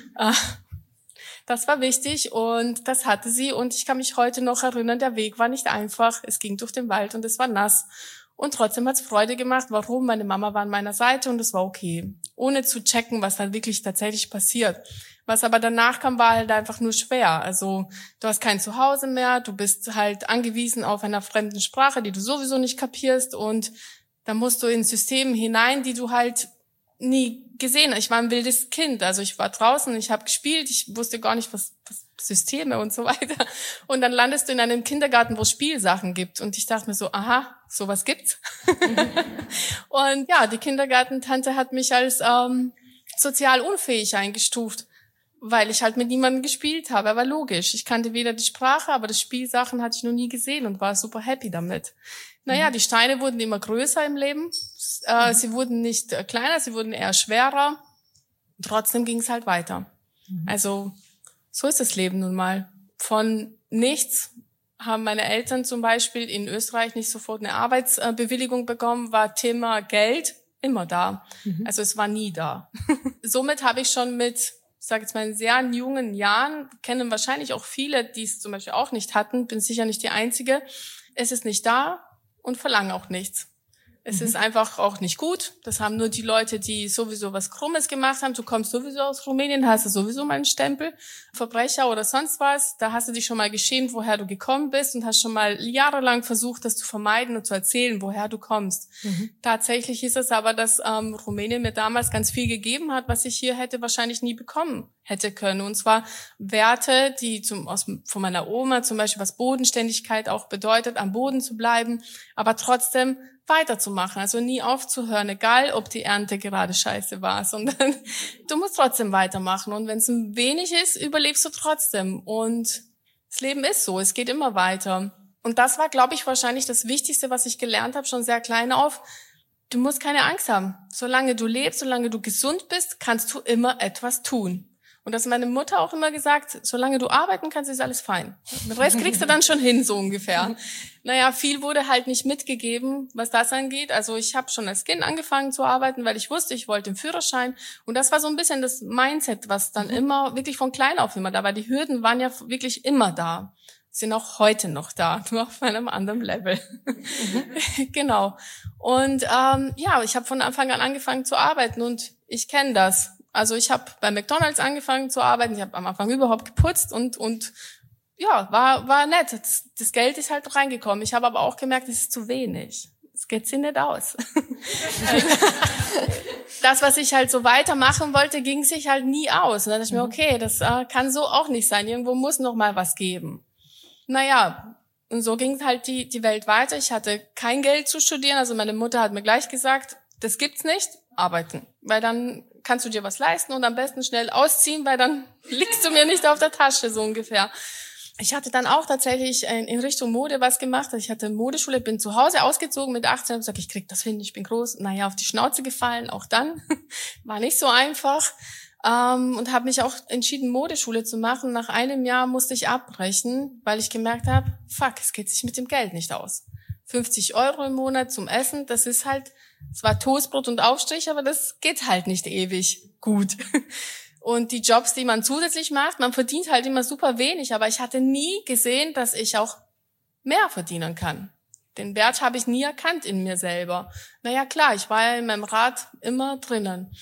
Das war wichtig und das hatte sie und ich kann mich heute noch erinnern, der Weg war nicht einfach, es ging durch den Wald und es war nass und trotzdem hat's Freude gemacht. Warum? Meine Mama war an meiner Seite und es war okay, ohne zu checken, was dann wirklich tatsächlich passiert. Was aber danach kam, war halt einfach nur schwer. Also du hast kein Zuhause mehr, du bist halt angewiesen auf einer fremden Sprache, die du sowieso nicht kapierst und da musst du in Systeme hinein, die du halt nie gesehen. Ich war ein wildes Kind, also ich war draußen, ich habe gespielt, ich wusste gar nicht, was, was Systeme und so weiter. Und dann landest du in einem Kindergarten, wo es Spielsachen gibt. Und ich dachte mir so, aha, sowas gibt's. Und ja, die Kindergartentante hat mich als ähm, sozial unfähig eingestuft, weil ich halt mit niemandem gespielt habe. Aber logisch, ich kannte weder die Sprache, aber das Spielsachen hatte ich noch nie gesehen und war super happy damit. Naja, die Steine wurden immer größer im Leben. Äh, sie wurden nicht äh, kleiner, sie wurden eher schwerer. Trotzdem ging es halt weiter. Mhm. Also so ist das Leben nun mal. Von nichts haben meine Eltern zum Beispiel in Österreich nicht sofort eine Arbeitsbewilligung bekommen, war Thema Geld immer da. Mhm. Also es war nie da. Somit habe ich schon mit, ich sage jetzt mal, in sehr jungen Jahren, kennen wahrscheinlich auch viele, die es zum Beispiel auch nicht hatten, bin sicher nicht die Einzige, es ist nicht da und verlange auch nichts. Es mhm. ist einfach auch nicht gut. Das haben nur die Leute, die sowieso was Krummes gemacht haben. Du kommst sowieso aus Rumänien, hast du sowieso mal einen Stempel. Verbrecher oder sonst was. Da hast du dich schon mal geschämt, woher du gekommen bist und hast schon mal jahrelang versucht, das zu vermeiden und zu erzählen, woher du kommst. Mhm. Tatsächlich ist es aber, dass ähm, Rumänien mir damals ganz viel gegeben hat, was ich hier hätte wahrscheinlich nie bekommen hätte können. Und zwar Werte, die zum, aus, von meiner Oma zum Beispiel, was Bodenständigkeit auch bedeutet, am Boden zu bleiben, aber trotzdem weiterzumachen, also nie aufzuhören, egal ob die Ernte gerade scheiße war, sondern du musst trotzdem weitermachen und wenn es ein wenig ist, überlebst du trotzdem und das Leben ist so, es geht immer weiter. Und das war, glaube ich, wahrscheinlich das Wichtigste, was ich gelernt habe, schon sehr klein auf. Du musst keine Angst haben. Solange du lebst, solange du gesund bist, kannst du immer etwas tun. Und das hat meine Mutter auch immer gesagt, solange du arbeiten kannst, ist alles fein. Den Rest kriegst du dann schon hin, so ungefähr. Naja, viel wurde halt nicht mitgegeben, was das angeht. Also ich habe schon als Kind angefangen zu arbeiten, weil ich wusste, ich wollte den Führerschein. Und das war so ein bisschen das Mindset, was dann immer, wirklich von klein auf immer da war. Die Hürden waren ja wirklich immer da. Sind auch heute noch da, nur auf einem anderen Level. Mhm. Genau. Und ähm, ja, ich habe von Anfang an angefangen zu arbeiten und ich kenne das. Also ich habe bei McDonald's angefangen zu arbeiten, ich habe am Anfang überhaupt geputzt und und ja, war war nett. Das, das Geld ist halt reingekommen. Ich habe aber auch gemerkt, es ist zu wenig. Es geht sich nicht aus. Das, was ich halt so weitermachen wollte, ging sich halt nie aus. Und dann dachte ich mir, okay, das äh, kann so auch nicht sein. Irgendwo muss noch mal was geben. Naja, und so ging halt die die Welt weiter. Ich hatte kein Geld zu studieren. Also meine Mutter hat mir gleich gesagt, das gibt's nicht, arbeiten. Weil dann kannst du dir was leisten und am besten schnell ausziehen, weil dann liegst du mir nicht auf der Tasche, so ungefähr. Ich hatte dann auch tatsächlich in Richtung Mode was gemacht. Ich hatte Modeschule, bin zu Hause ausgezogen mit achtzehn und gesagt, ich krieg das hin, ich bin groß. Naja, auf die Schnauze gefallen, auch dann. War nicht so einfach. Ähm, und habe mich auch entschieden, Modeschule zu machen. Nach einem Jahr musste ich abbrechen, weil ich gemerkt habe, fuck, es geht sich mit dem Geld nicht aus. fünfzig Euro im Monat zum Essen, das ist halt, zwar Toastbrot und Aufstrich, aber das geht halt nicht ewig gut. Und die Jobs, die man zusätzlich macht, man verdient halt immer super wenig, aber ich hatte nie gesehen, dass ich auch mehr verdienen kann. Den Wert habe ich nie erkannt in mir selber. Naja, klar, ich war ja in meinem Rad immer drinnen.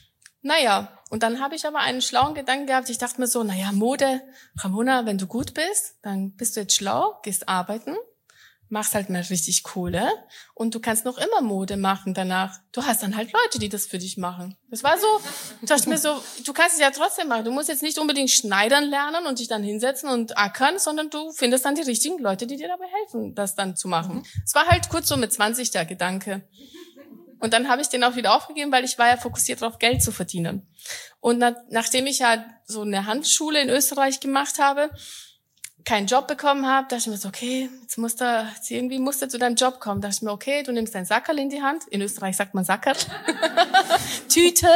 Naja, und dann habe ich aber einen schlauen Gedanken gehabt. Ich dachte mir so, naja, Mode, Ramona, wenn du gut bist, dann bist du jetzt schlau, gehst arbeiten, machst halt mal richtig Kohle und du kannst noch immer Mode machen danach. Du hast dann halt Leute, die das für dich machen. Das war so, ich dachte mir so, du kannst es ja trotzdem machen. Du musst jetzt nicht unbedingt schneidern lernen und dich dann hinsetzen und ackern, sondern du findest dann die richtigen Leute, die dir dabei helfen, das dann zu machen. Es war halt kurz so mit zwanzig der Gedanke. Und dann habe ich den auch wieder aufgegeben, weil ich war ja fokussiert darauf, Geld zu verdienen. Und na, nachdem ich ja so eine Handschule in Österreich gemacht habe, keinen Job bekommen habe, dachte ich mir so, okay, jetzt musst du, jetzt irgendwie musst du zu deinem Job kommen. Dachte ich mir, okay, du nimmst dein Sackerl in die Hand. In Österreich sagt man Sackerl. Tüte.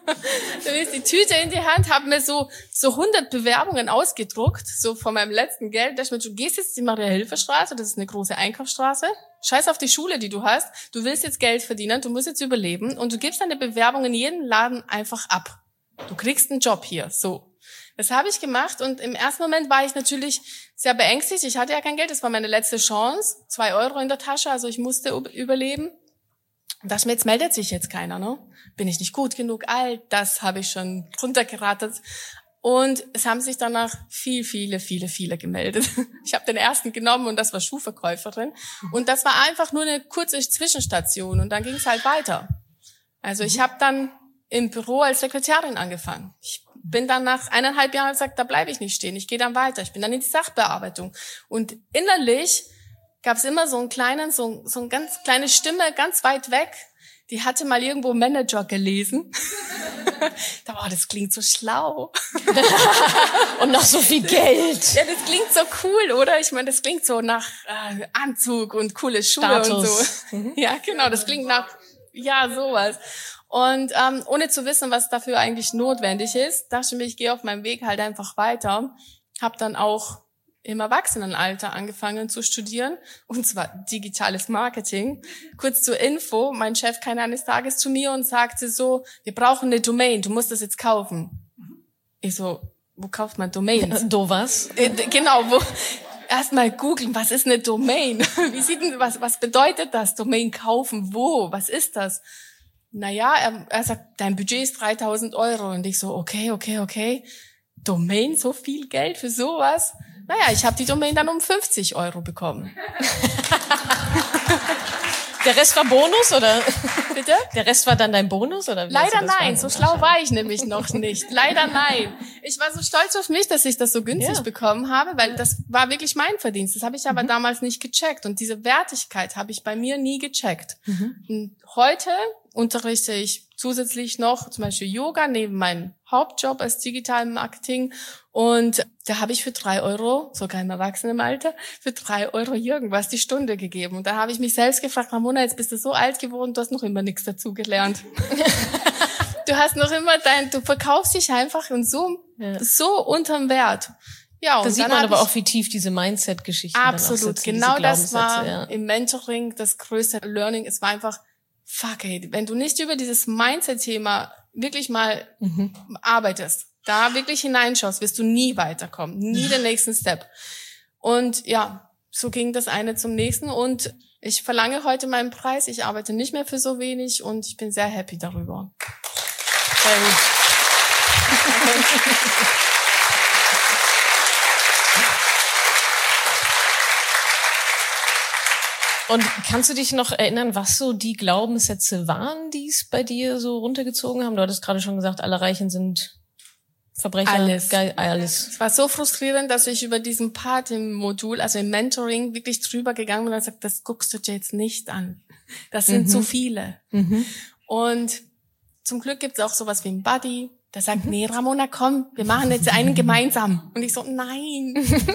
Du nimmst die Tüte in die Hand, habe mir so so hundert Bewerbungen ausgedruckt, so von meinem letzten Geld. Dachte ich mir, du gehst jetzt die Maria-Hilfer-Straße, das ist eine große Einkaufsstraße. Scheiß auf die Schule, die du hast. Du willst jetzt Geld verdienen, du musst jetzt überleben und du gibst deine Bewerbung in jeden Laden einfach ab. Du kriegst einen Job hier, so. Das habe ich gemacht und im ersten Moment war ich natürlich sehr beängstigt. Ich hatte ja kein Geld, das war meine letzte Chance. Zwei Euro in der Tasche, also ich musste überleben. Und dachte mir, jetzt meldet sich jetzt keiner, ne? Bin ich nicht gut genug? All das habe ich schon runtergerattert. Und es haben sich danach viel, viele, viele, viele gemeldet. Ich habe den ersten genommen und das war Schuhverkäuferin. Und das war einfach nur eine kurze Zwischenstation und dann ging es halt weiter. Also ich habe dann im Büro als Sekretärin angefangen. Ich bin dann nach eineinhalb Jahren gesagt, da bleibe ich nicht stehen, ich gehe dann weiter. Ich bin dann in die Sachbearbeitung. Und innerlich gab es immer so einen kleinen, so, so eine ganz kleine Stimme, ganz weit weg, die hatte mal irgendwo Manager gelesen. Da war, oh, das klingt so schlau. Und nach so viel Geld. Ja, das klingt so cool, oder? Ich meine, das klingt so nach äh, Anzug und coole Schuhe Status. Und so. Ja, genau, das klingt nach, ja, sowas. Und ähm, ohne zu wissen, was dafür eigentlich notwendig ist, dachte ich mir, ich gehe auf meinem Weg halt einfach weiter. Habe dann auch im Erwachsenenalter angefangen zu studieren, und zwar digitales Marketing. Kurz zur Info, mein Chef kam eines Tages zu mir und sagte so, wir brauchen eine Domain, du musst das jetzt kaufen. Ich so, wo kauft man Domains? Du was? Äh, genau, wo... Erstmal googeln, was ist eine Domain? Wie sieht denn, was, was bedeutet das? Domain kaufen, wo? Was ist das? Naja, er, er sagt, dein Budget ist dreitausend Euro. Und ich so, okay, okay, okay. Domain, so viel Geld für sowas? Naja, ich habe die Domain dann um fünfzig Euro bekommen. Der Rest war Bonus, oder? Bitte? Der Rest war dann dein Bonus, oder? Wie Leider hast du das nein, so wahrgenommen? schlau war ich nämlich noch nicht. Leider nein. Ich war so stolz auf mich, dass ich das so günstig Ja. bekommen habe, weil das war wirklich mein Verdienst. Das habe ich aber mhm. damals nicht gecheckt. Und diese Wertigkeit habe ich bei mir nie gecheckt. Mhm. Und heute unterrichte ich zusätzlich noch zum Beispiel Yoga neben meinem Hauptjob als digitalem Marketing. Und da habe ich für drei Euro, sogar im Erwachsenenalter, für drei Euro irgendwas die Stunde gegeben. Und da habe ich mich selbst gefragt, Ramona, jetzt bist du so alt geworden, du hast noch immer nichts dazugelernt. Du hast noch immer dein, du verkaufst dich einfach und so, ja. so unterm Wert. Ja, und da sieht dann man aber ich, auch, wie tief diese Mindset-Geschichten absolut, dann auch sitzen, genau diese das war ja. im Mentoring das größte Learning. Es war einfach, fuck ey, wenn du nicht über dieses Mindset-Thema wirklich mal mhm. arbeitest, da wirklich hineinschaust, wirst du nie weiterkommen, nie den nächsten Step. Und ja, so ging das eine zum nächsten und ich verlange heute meinen Preis, ich arbeite nicht mehr für so wenig und ich bin sehr happy darüber. Sehr gut. Und kannst du dich noch erinnern, was so die Glaubenssätze waren, die es bei dir so runtergezogen haben? Du hattest gerade schon gesagt, alle Reichen sind Verbrecher. Alles. Geil, alles. Es war so frustrierend, dass ich über diesen Part im Modul, also im Mentoring, wirklich drüber gegangen bin und gesagt, das guckst du dir jetzt nicht an. Das sind mhm. zu viele. Mhm. Und zum Glück gibt's auch sowas wie ein Buddy, der sagt, mhm. nee, Ramona, komm, wir machen jetzt einen gemeinsam. Und ich so, nein.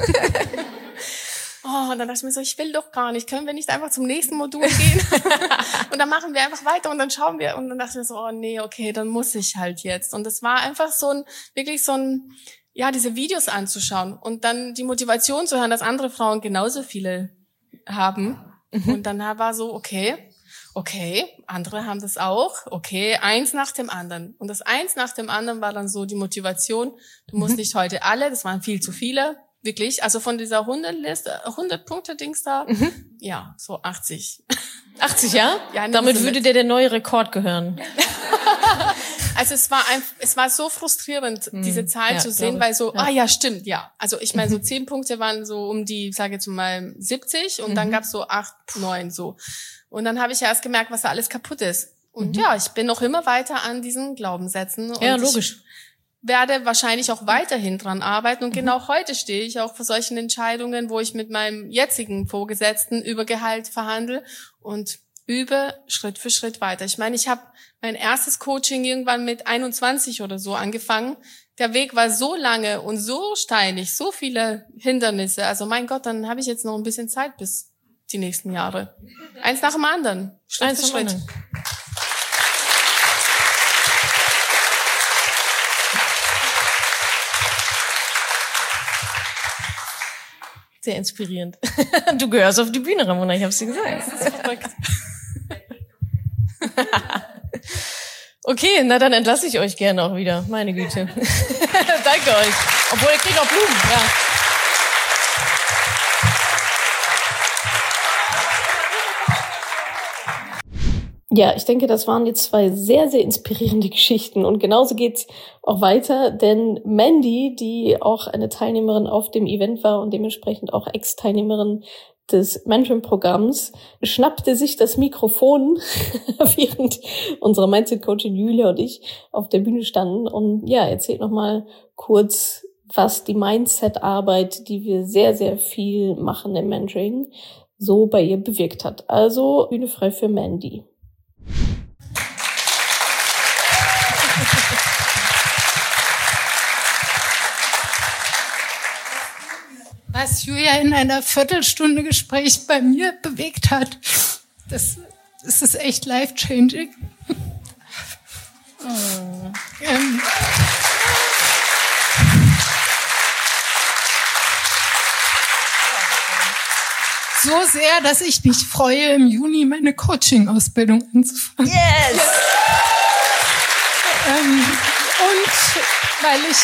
Oh, und dann dachte ich mir so, ich will doch gar nicht. Können wir nicht einfach zum nächsten Modul gehen? Und dann machen wir einfach weiter und dann schauen wir. Und dann dachte ich mir so, oh nee, okay, dann muss ich halt jetzt. Und es war einfach so ein, wirklich so ein, ja, diese Videos anzuschauen und dann die Motivation zu hören, dass andere Frauen genauso viele haben. Mhm. Und dann war so, okay, okay, andere haben das auch. Okay, eins nach dem anderen. Und das eins nach dem anderen war dann so die Motivation. Du musst mhm. nicht heute alle, das waren viel zu viele. Wirklich, also von dieser hundert-Liste, hundert-Punkte-Dings da, mhm. ja, so achtzig. achtzig, ja? Ja, damit würde dir der neue Rekord gehören. Also es war ein, es war so frustrierend, mhm. diese Zahl ja, zu sehen, weil so, ja. ah ja, stimmt, ja. Also ich meine, so zehn Punkte waren so um die, sage jetzt mal, siebzig und mhm. dann gab's so acht, neun so. Und dann habe ich erst gemerkt, was da alles kaputt ist. Und mhm. ja, ich bin noch immer weiter an diesen Glaubenssätzen. Und ja, logisch. Werde wahrscheinlich auch weiterhin dran arbeiten. Und genau heute stehe ich auch vor solchen Entscheidungen, wo ich mit meinem jetzigen Vorgesetzten über Gehalt verhandle und übe Schritt für Schritt weiter. Ich meine, ich habe mein erstes Coaching irgendwann mit einundzwanzig oder so angefangen. Der Weg war so lange und so steinig, so viele Hindernisse. Also mein Gott, dann habe ich jetzt noch ein bisschen Zeit bis die nächsten Jahre. Eins nach dem anderen, Schritt Eins für Schritt. Anderen. Sehr inspirierend. Du gehörst auf die Bühne, Ramona, ich hab's dir gesagt. Das ist verrückt. Okay, na dann entlasse ich euch gerne auch wieder. Meine Güte. Danke euch. Obwohl, ihr kriegt auch Blumen. Ja. Ja, ich denke, das waren jetzt zwei sehr, sehr inspirierende Geschichten. Und genauso geht's auch weiter, denn Mandy, die auch eine Teilnehmerin auf dem Event war und dementsprechend auch Ex-Teilnehmerin des Mentoring-Programms, schnappte sich das Mikrofon, während unsere Mindset-Coachin Julia und ich auf der Bühne standen und ja, erzählt nochmal kurz, was die Mindset-Arbeit, die wir sehr, sehr viel machen im Mentoring, so bei ihr bewirkt hat. Also Bühne frei für Mandy. Was Julia in einer Viertelstunde Gespräch bei mir bewegt hat, das, das ist echt life-changing. Mhm. Ähm, so sehr, dass ich mich freue, im Juni meine Coaching-Ausbildung anzufangen. Yes! ähm, und weil ich,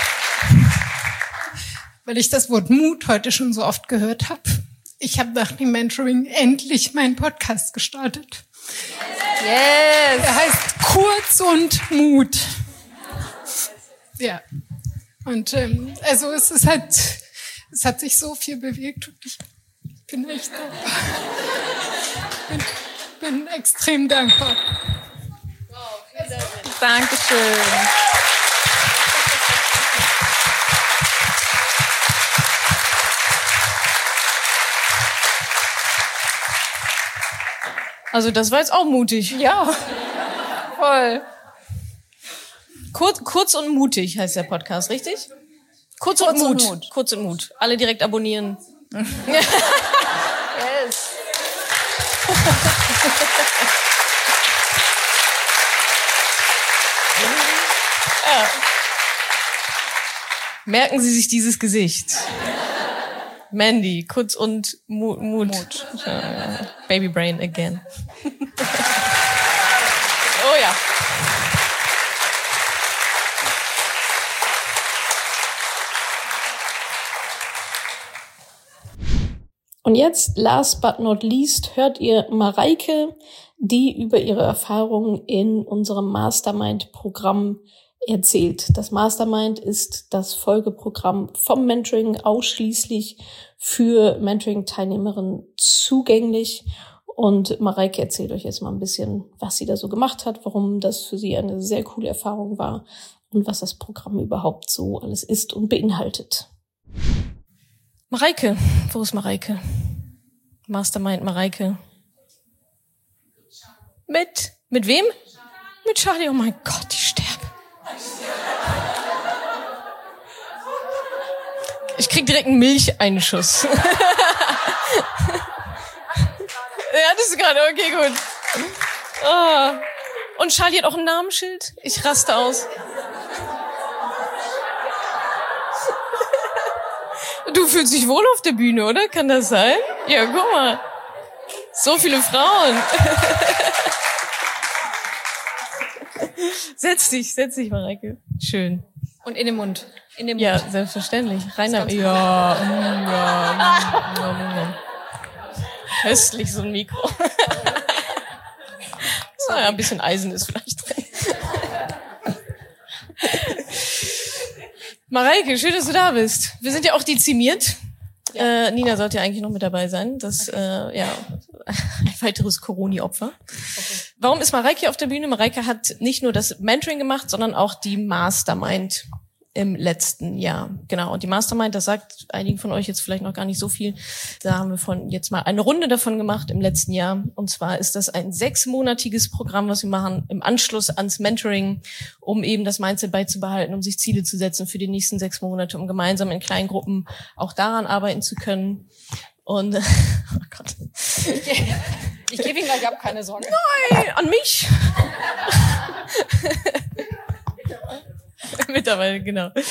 weil ich das Wort Mut heute schon so oft gehört habe, ich habe nach dem Mentoring endlich meinen Podcast gestartet. Yes! Er heißt Kurz und Mut. Ja. Und ähm, also es ist halt, es hat sich so viel bewegt und ich bin echt dankbar. bin, bin extrem dankbar. Dankeschön. Also das war jetzt auch mutig. Ja, voll. Kurz, kurz und mutig heißt der Podcast, richtig? Kurz, Kurz und, und Mut. Mut. Kurz und Mut. Alle direkt abonnieren. Yes. Ja. Merken Sie sich dieses Gesicht. Mandy, kurz und Mu- Mut. Mut. Ja, Baby Brain again. Oh ja. Und jetzt, last but not least, hört ihr Mareike, die über ihre Erfahrungen in unserem Mastermind-Programm erzählt. Das Mastermind ist das Folgeprogramm vom Mentoring, ausschließlich für Mentoring-Teilnehmerinnen zugänglich. Und Mareike erzählt euch jetzt mal ein bisschen, was sie da so gemacht hat, warum das für sie eine sehr coole Erfahrung war und was das Programm überhaupt so alles ist und beinhaltet. Mareike, wo ist Mareike? Mastermind Mareike. Mit, mit wem? Mit Charlie, oh mein Gott, ich sterbe. Ich krieg direkt einen Milcheinschuss. Ja, das ist gerade, okay, gut. Oh. Und Charlie hat auch ein Namensschild. Ich raste aus. Du fühlst dich wohl auf der Bühne, oder? Kann das sein? Ja, guck mal. So viele Frauen. Setz dich, setz dich, Mareike. Schön. Und in den Mund. In den Mund. Ja, selbstverständlich. Reiner. Ja, mm, ja, mm, ja, ja. Köstlich, so ein Mikro. Naja, ein bisschen Eisen ist vielleicht drin. Mareike, schön, dass du da bist. Wir sind ja auch dezimiert. Ja. Äh, Nina sollte ja eigentlich noch mit dabei sein. Das, okay. äh, ja, ein weiteres Corona-Opfer. Okay. Warum ist Mareike auf der Bühne? Mareike hat nicht nur das Mentoring gemacht, sondern auch die Mastermind im letzten Jahr. Genau. Und die Mastermind, das sagt einigen von euch jetzt vielleicht noch gar nicht so viel. Da haben wir von jetzt mal eine Runde davon gemacht im letzten Jahr. Und zwar ist das ein sechsmonatiges Programm, was wir machen im Anschluss ans Mentoring, um eben das Mindset beizubehalten, um sich Ziele zu setzen für die nächsten sechs Monate, um gemeinsam in kleinen Gruppen auch daran arbeiten zu können. Und, oh Gott. Ich gebe ihn gleich ab, keine Sorge. Nein, an mich. Mittlerweile, genau. Und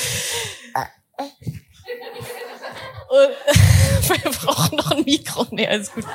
wir brauchen noch ein Mikro. Nee, alles gut.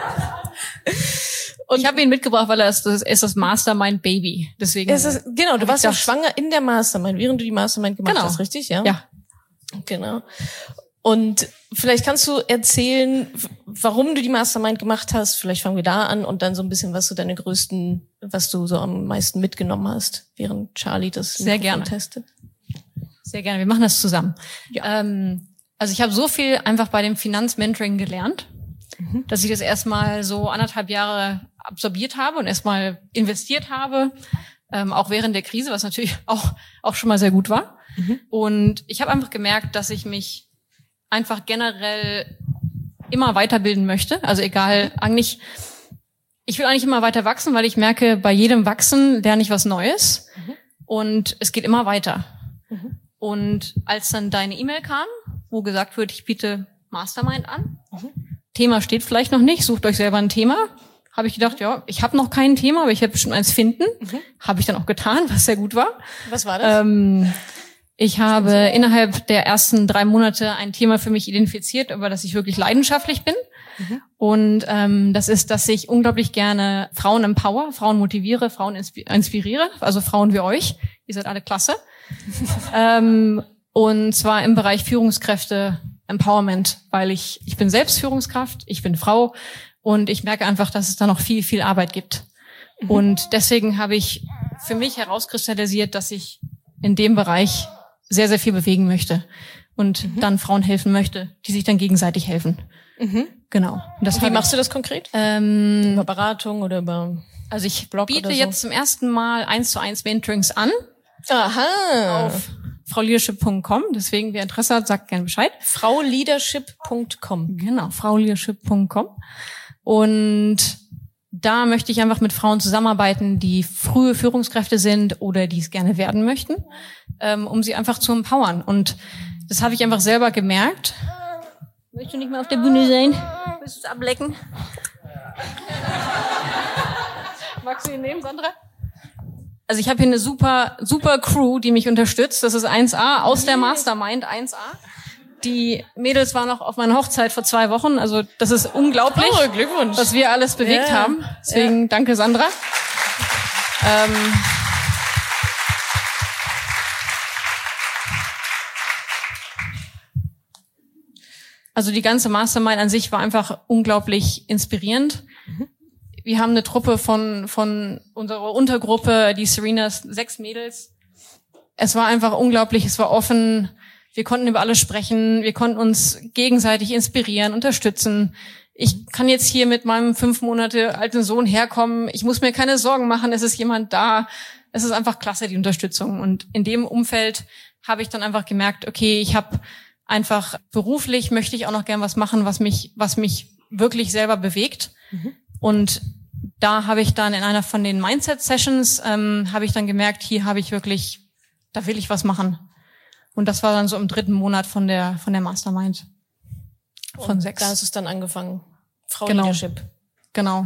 Und ich habe ihn mitgebracht, weil er ist das, ist das Mastermind Baby. Deswegen. Es ist, genau, du warst ja schwanger in der Mastermind, während du die Mastermind gemacht genau. hast, richtig? Ja. Ja. Genau. Und vielleicht kannst du erzählen, warum du die Mastermind gemacht hast. Vielleicht fangen wir da an und dann so ein bisschen, was du deine größten, was du so am meisten mitgenommen hast, während Charlie das sehr gerne testet. Sehr gerne. Wir machen das zusammen. Ja. Ähm, also ich habe so viel einfach bei dem Finanzmentoring gelernt, mhm. dass ich das erstmal so anderthalb Jahre absorbiert habe und erstmal investiert habe, ähm, auch während der Krise, was natürlich auch auch schon mal sehr gut war. Mhm. Und ich habe einfach gemerkt, dass ich mich einfach generell immer weiterbilden möchte. Also egal, eigentlich, ich will eigentlich immer weiter wachsen, weil ich merke, bei jedem Wachsen lerne ich was Neues mhm. und es geht immer weiter. Mhm. Und als dann deine E-Mail kam, wo gesagt wird, ich biete Mastermind an, mhm. Thema steht vielleicht noch nicht, sucht euch selber ein Thema, habe ich gedacht, ja, ich habe noch kein Thema, aber ich werde bestimmt eins finden. Mhm. Habe ich dann auch getan, was sehr gut war. Was war das? Ähm, ich habe innerhalb der ersten drei Monate ein Thema für mich identifiziert, über das ich wirklich leidenschaftlich bin. Mhm. Und ähm, das ist, dass ich unglaublich gerne Frauen empower, Frauen motiviere, Frauen insp- inspiriere, also Frauen wie euch. Ihr seid alle klasse. ähm, und zwar im Bereich Führungskräfte Empowerment, weil ich ich bin selbst Führungskraft, ich bin Frau und ich merke einfach, dass es da noch viel, viel Arbeit gibt. Mhm. Und deswegen habe ich für mich herauskristallisiert, dass ich in dem Bereich sehr, sehr viel bewegen möchte und mhm. dann Frauen helfen möchte, die sich dann gegenseitig helfen. Mhm. Genau. Und das Wie machst du das konkret? Ähm, über Beratung oder über Also ich Blog biete oder so? jetzt zum ersten Mal eins zu eins Mentorings an. Aha. Auf frau leadership punkt com. Deswegen, wer Interesse hat, sagt gerne Bescheid. frau leadership punkt com. Genau, frau leadership punkt com. Und da möchte ich einfach mit Frauen zusammenarbeiten, die frühe Führungskräfte sind oder die es gerne werden möchten, ähm, um sie einfach zu empowern. Und das habe ich einfach selber gemerkt. Möchtest du nicht mehr auf der Bühne sein? Willst du es ablecken? Magst du ihn nehmen, Sandra? Also ich habe hier eine super, super Crew, die mich unterstützt. Das ist eins A aus der Mastermind, eins A. Die Mädels waren noch auf meiner Hochzeit vor zwei Wochen. Also das ist unglaublich, oh, Glückwunsch, was wir alles bewegt ja. haben. Deswegen ja. danke, Sandra. Ähm, also die ganze Mastermind an sich war einfach unglaublich inspirierend. Mhm. Wir haben eine Truppe von von unserer Untergruppe, die Serenas, sechs Mädels. Es war einfach unglaublich, es war offen. Wir konnten über alles sprechen, wir konnten uns gegenseitig inspirieren, unterstützen. Ich kann jetzt hier mit meinem fünf Monate alten Sohn herkommen. Ich muss mir keine Sorgen machen, es ist jemand da. Es ist einfach klasse, die Unterstützung. Und in dem Umfeld habe ich dann einfach gemerkt, okay, ich habe einfach beruflich möchte ich auch noch gern was machen, was mich was mich wirklich selber bewegt. Mhm. Und da habe ich dann in einer von den Mindset-Sessions, ähm, habe ich dann gemerkt, hier habe ich wirklich, da will ich was machen. Und das war dann so im dritten Monat von der von der Mastermind. Von Und sechs. Da hast du es dann angefangen. Frau Genau. Leadership. Genau.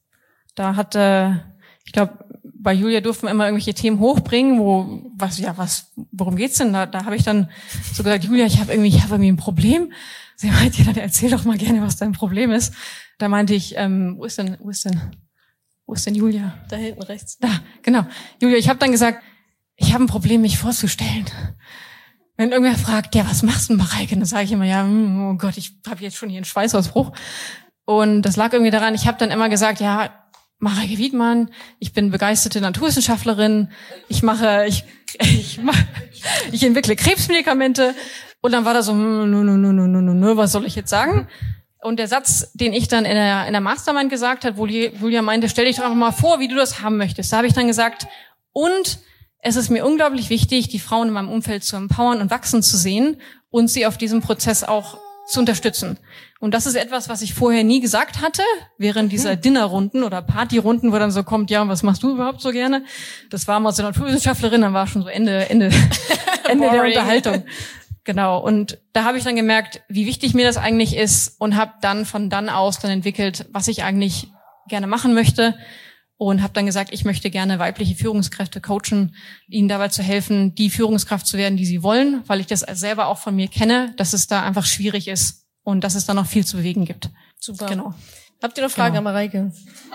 Da hat, äh, ich glaube, bei Julia durften wir immer irgendwelche Themen hochbringen, wo, was, ja, was, worum geht's denn? Da, da habe ich dann so gesagt, Julia, ich habe irgendwie, ich habe irgendwie ein Problem. Sie meinte, ja, dann erzähl doch mal gerne, was dein Problem ist. Da meinte ich, ähm, wo ist denn, wo ist denn, wo ist denn Julia? Da hinten rechts. Da, genau. Julia, ich habe dann gesagt, ich habe ein Problem, mich vorzustellen. Wenn irgendwer fragt, ja, was machst du, Mareike? Dann sage ich immer, ja, oh Gott, ich habe jetzt schon hier einen Schweißausbruch. Und das lag irgendwie daran, ich habe dann immer gesagt, ja, Mareike Wiedmann, ich bin begeisterte Naturwissenschaftlerin, ich mache, ich, ich, mache, ich entwickle Krebsmedikamente. Und dann war da so, nö, nö, nö, nö, nö, nö, was soll ich jetzt sagen? Und der Satz, den ich dann in der, in der Mastermind gesagt habe, wo Julia meinte, stell dich doch einfach mal vor, wie du das haben möchtest. Da habe ich dann gesagt, und es ist mir unglaublich wichtig, die Frauen in meinem Umfeld zu empowern und wachsen zu sehen und sie auf diesem Prozess auch zu unterstützen. Und das ist etwas, was ich vorher nie gesagt hatte, während dieser Dinnerrunden oder Partyrunden, wo dann so kommt, ja, was machst du überhaupt so gerne? Das war mal so eine Naturwissenschaftlerin, dann war schon so Ende, Ende, Ende der Unterhaltung. Genau. Und da habe ich dann gemerkt, wie wichtig mir das eigentlich ist und habe dann von dann aus dann entwickelt, was ich eigentlich gerne machen möchte. Und habe dann gesagt, ich möchte gerne weibliche Führungskräfte coachen, ihnen dabei zu helfen, die Führungskraft zu werden, die sie wollen, weil ich das selber auch von mir kenne, dass es da einfach schwierig ist und dass es da noch viel zu bewegen gibt. Super. Genau. Habt ihr noch Fragen Genau. an Mareike?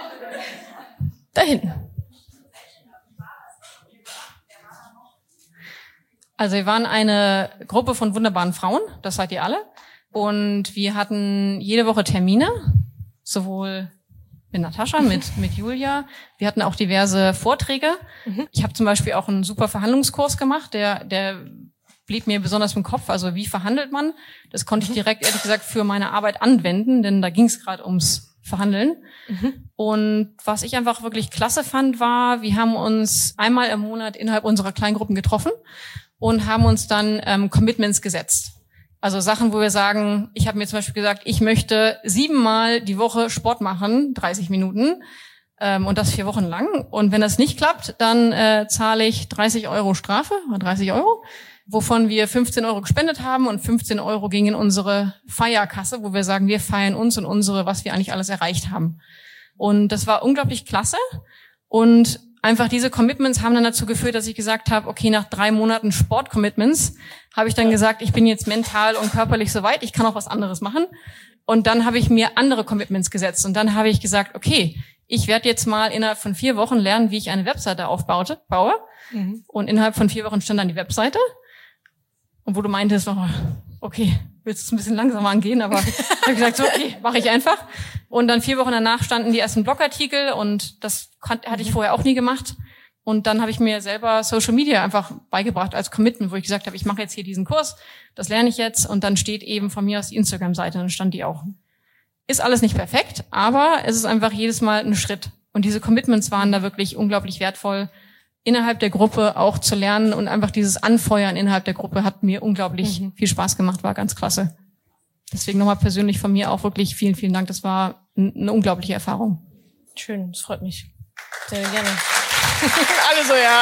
Da hinten. Also wir waren eine Gruppe von wunderbaren Frauen, das seid ihr alle. Und wir hatten jede Woche Termine, sowohl mit Natascha, mit mit Julia. Wir hatten auch diverse Vorträge. Mhm. Ich habe zum Beispiel auch einen super Verhandlungskurs gemacht, der der blieb mir besonders im Kopf. Also wie verhandelt man? Das konnte ich direkt, ehrlich gesagt, für meine Arbeit anwenden, denn da ging es gerade ums Verhandeln. Mhm. Und was ich einfach wirklich klasse fand, war, wir haben uns einmal im Monat innerhalb unserer Kleingruppen getroffen und haben uns dann ähm, Commitments gesetzt. Also Sachen, wo wir sagen, ich habe mir zum Beispiel gesagt, ich möchte siebenmal die Woche Sport machen, dreißig Minuten, ähm, und das vier Wochen lang. Und wenn das nicht klappt, dann äh, zahle ich dreißig Euro Strafe, oder dreißig Euro, wovon wir fünfzehn Euro gespendet haben und fünfzehn Euro gingen in unsere Feierkasse, wo wir sagen, wir feiern uns und unsere, was wir eigentlich alles erreicht haben. Und das war unglaublich klasse. Und einfach diese Commitments haben dann dazu geführt, dass ich gesagt habe, okay, nach drei Monaten Sport-Commitments habe ich dann gesagt, ich bin jetzt mental und körperlich soweit, ich kann auch was anderes machen. Und dann habe ich mir andere Commitments gesetzt. Und dann habe ich gesagt, okay, ich werde jetzt mal innerhalb von vier Wochen lernen, wie ich eine Webseite aufbaue. baue. Mhm. Und innerhalb von vier Wochen stand dann die Webseite. Und wo du meintest, oh, okay, willst du es ein bisschen langsamer angehen, aber habe ich gesagt, so, okay, mache ich einfach. Und dann vier Wochen danach standen die ersten Blogartikel und das hatte ich vorher auch nie gemacht. Und dann habe ich mir selber Social Media einfach beigebracht als Commitment, wo ich gesagt habe, ich mache jetzt hier diesen Kurs, das lerne ich jetzt und dann steht eben von mir aus die Instagram-Seite, dann stand die auch. Ist alles nicht perfekt, aber es ist einfach jedes Mal ein Schritt. Und diese Commitments waren da wirklich unglaublich wertvoll, innerhalb der Gruppe auch zu lernen und einfach dieses Anfeuern innerhalb der Gruppe hat mir unglaublich mhm. viel Spaß gemacht, war ganz klasse. Deswegen nochmal persönlich von mir auch wirklich vielen, vielen Dank. Das war eine unglaubliche Erfahrung. Schön, das freut mich. Sehr gerne. Alle so, ja.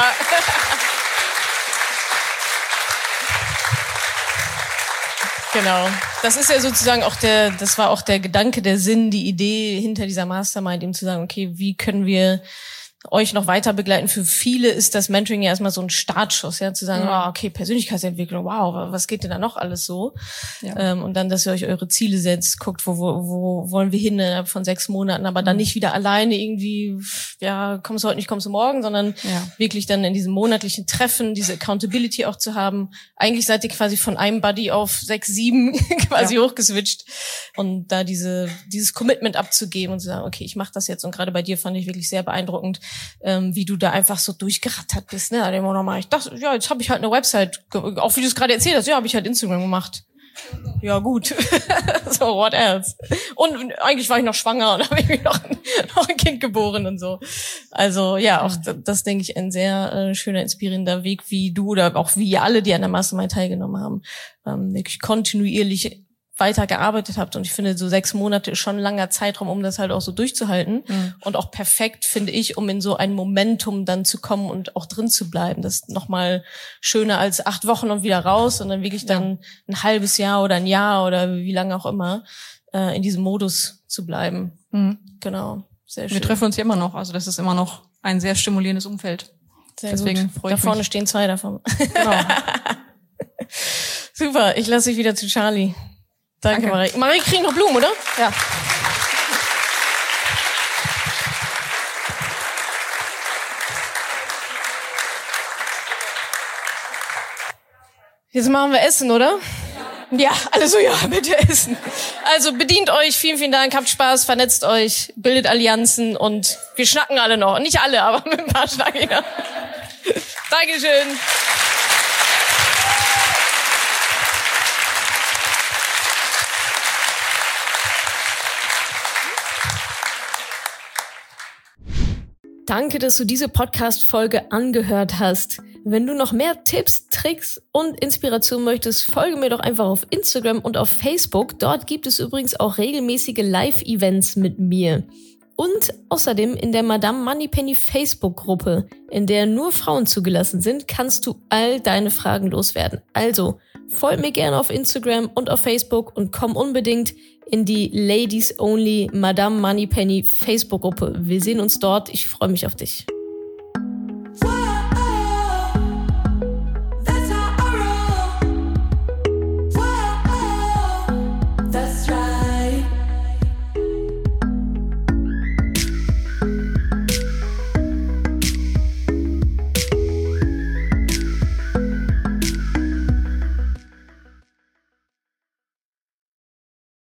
Genau. Das ist ja sozusagen auch der, das war auch der Gedanke, der Sinn, die Idee hinter dieser Mastermind, eben zu sagen, okay, wie können wir euch noch weiter begleiten? Für viele ist das Mentoring ja erstmal so ein Startschuss, ja, zu sagen, mhm. oh, okay, Persönlichkeitsentwicklung, wow, was geht denn da noch alles so? Ja. Ähm, und dann, dass ihr euch eure Ziele setzt, guckt, wo, wo, wo wollen wir hin innerhalb von sechs Monaten, aber dann nicht wieder alleine irgendwie, ja, kommst du heute nicht, kommst du morgen, sondern ja. wirklich dann in diesem monatlichen Treffen, diese Accountability auch zu haben. Eigentlich seid ihr quasi von einem Buddy auf sechs, sieben quasi ja. hochgeswitcht und da diese, dieses Commitment abzugeben und zu sagen, okay, ich mache das jetzt. Und gerade bei dir fand ich wirklich sehr beeindruckend, Ähm, wie du da einfach so durchgerattert bist, ne? Immer noch mal, ich dachte, ja, jetzt habe ich halt eine Website, auch wie du es gerade erzählt hast, ja, habe ich halt Instagram gemacht. Ja, gut. So, what else? Und eigentlich war ich noch schwanger und habe ich noch, noch ein Kind geboren und so. Also ja, auch das, das denke ich, ein sehr äh, schöner, inspirierender Weg, wie du oder auch wie alle, die an der Mastermind teilgenommen haben, ähm, wirklich kontinuierlich weiter gearbeitet habt. Und ich finde, so sechs Monate ist schon ein langer Zeitraum, um das halt auch so durchzuhalten. Mhm. Und auch perfekt, finde ich, um in so ein Momentum dann zu kommen und auch drin zu bleiben. Das ist nochmal schöner als acht Wochen und wieder raus, sondern wirklich dann ein halbes Jahr oder ein Jahr oder wie lange auch immer äh, in diesem Modus zu bleiben. Mhm. Genau, sehr schön. Wir treffen uns ja immer noch. Also das ist immer noch ein sehr stimulierendes Umfeld. Sehr Deswegen freue ich mich. Da vorne stehen zwei davon. Genau. Super, ich lasse dich wieder zu Charlie. Danke, Danke. Marie. Marie kriegt noch Blumen, oder? Ja. Jetzt machen wir Essen, oder? Ja, ja, alle so, ja, bitte essen. Also bedient euch, vielen, vielen Dank, habt Spaß, vernetzt euch, bildet Allianzen und wir schnacken alle noch. Nicht alle, aber mit ein paar schnacken wir noch. Dankeschön. Danke, dass du diese Podcast-Folge angehört hast. Wenn du noch mehr Tipps, Tricks und Inspiration möchtest, folge mir doch einfach auf Instagram und auf Facebook. Dort gibt es übrigens auch regelmäßige Live-Events mit mir. Und außerdem in der Madame Moneypenny Facebook-Gruppe, in der nur Frauen zugelassen sind, kannst du all deine Fragen loswerden. Also, folg mir gerne auf Instagram und auf Facebook und komm unbedingt in die Ladies Only Madame Moneypenny Facebook-Gruppe. Wir sehen uns dort. Ich freue mich auf dich.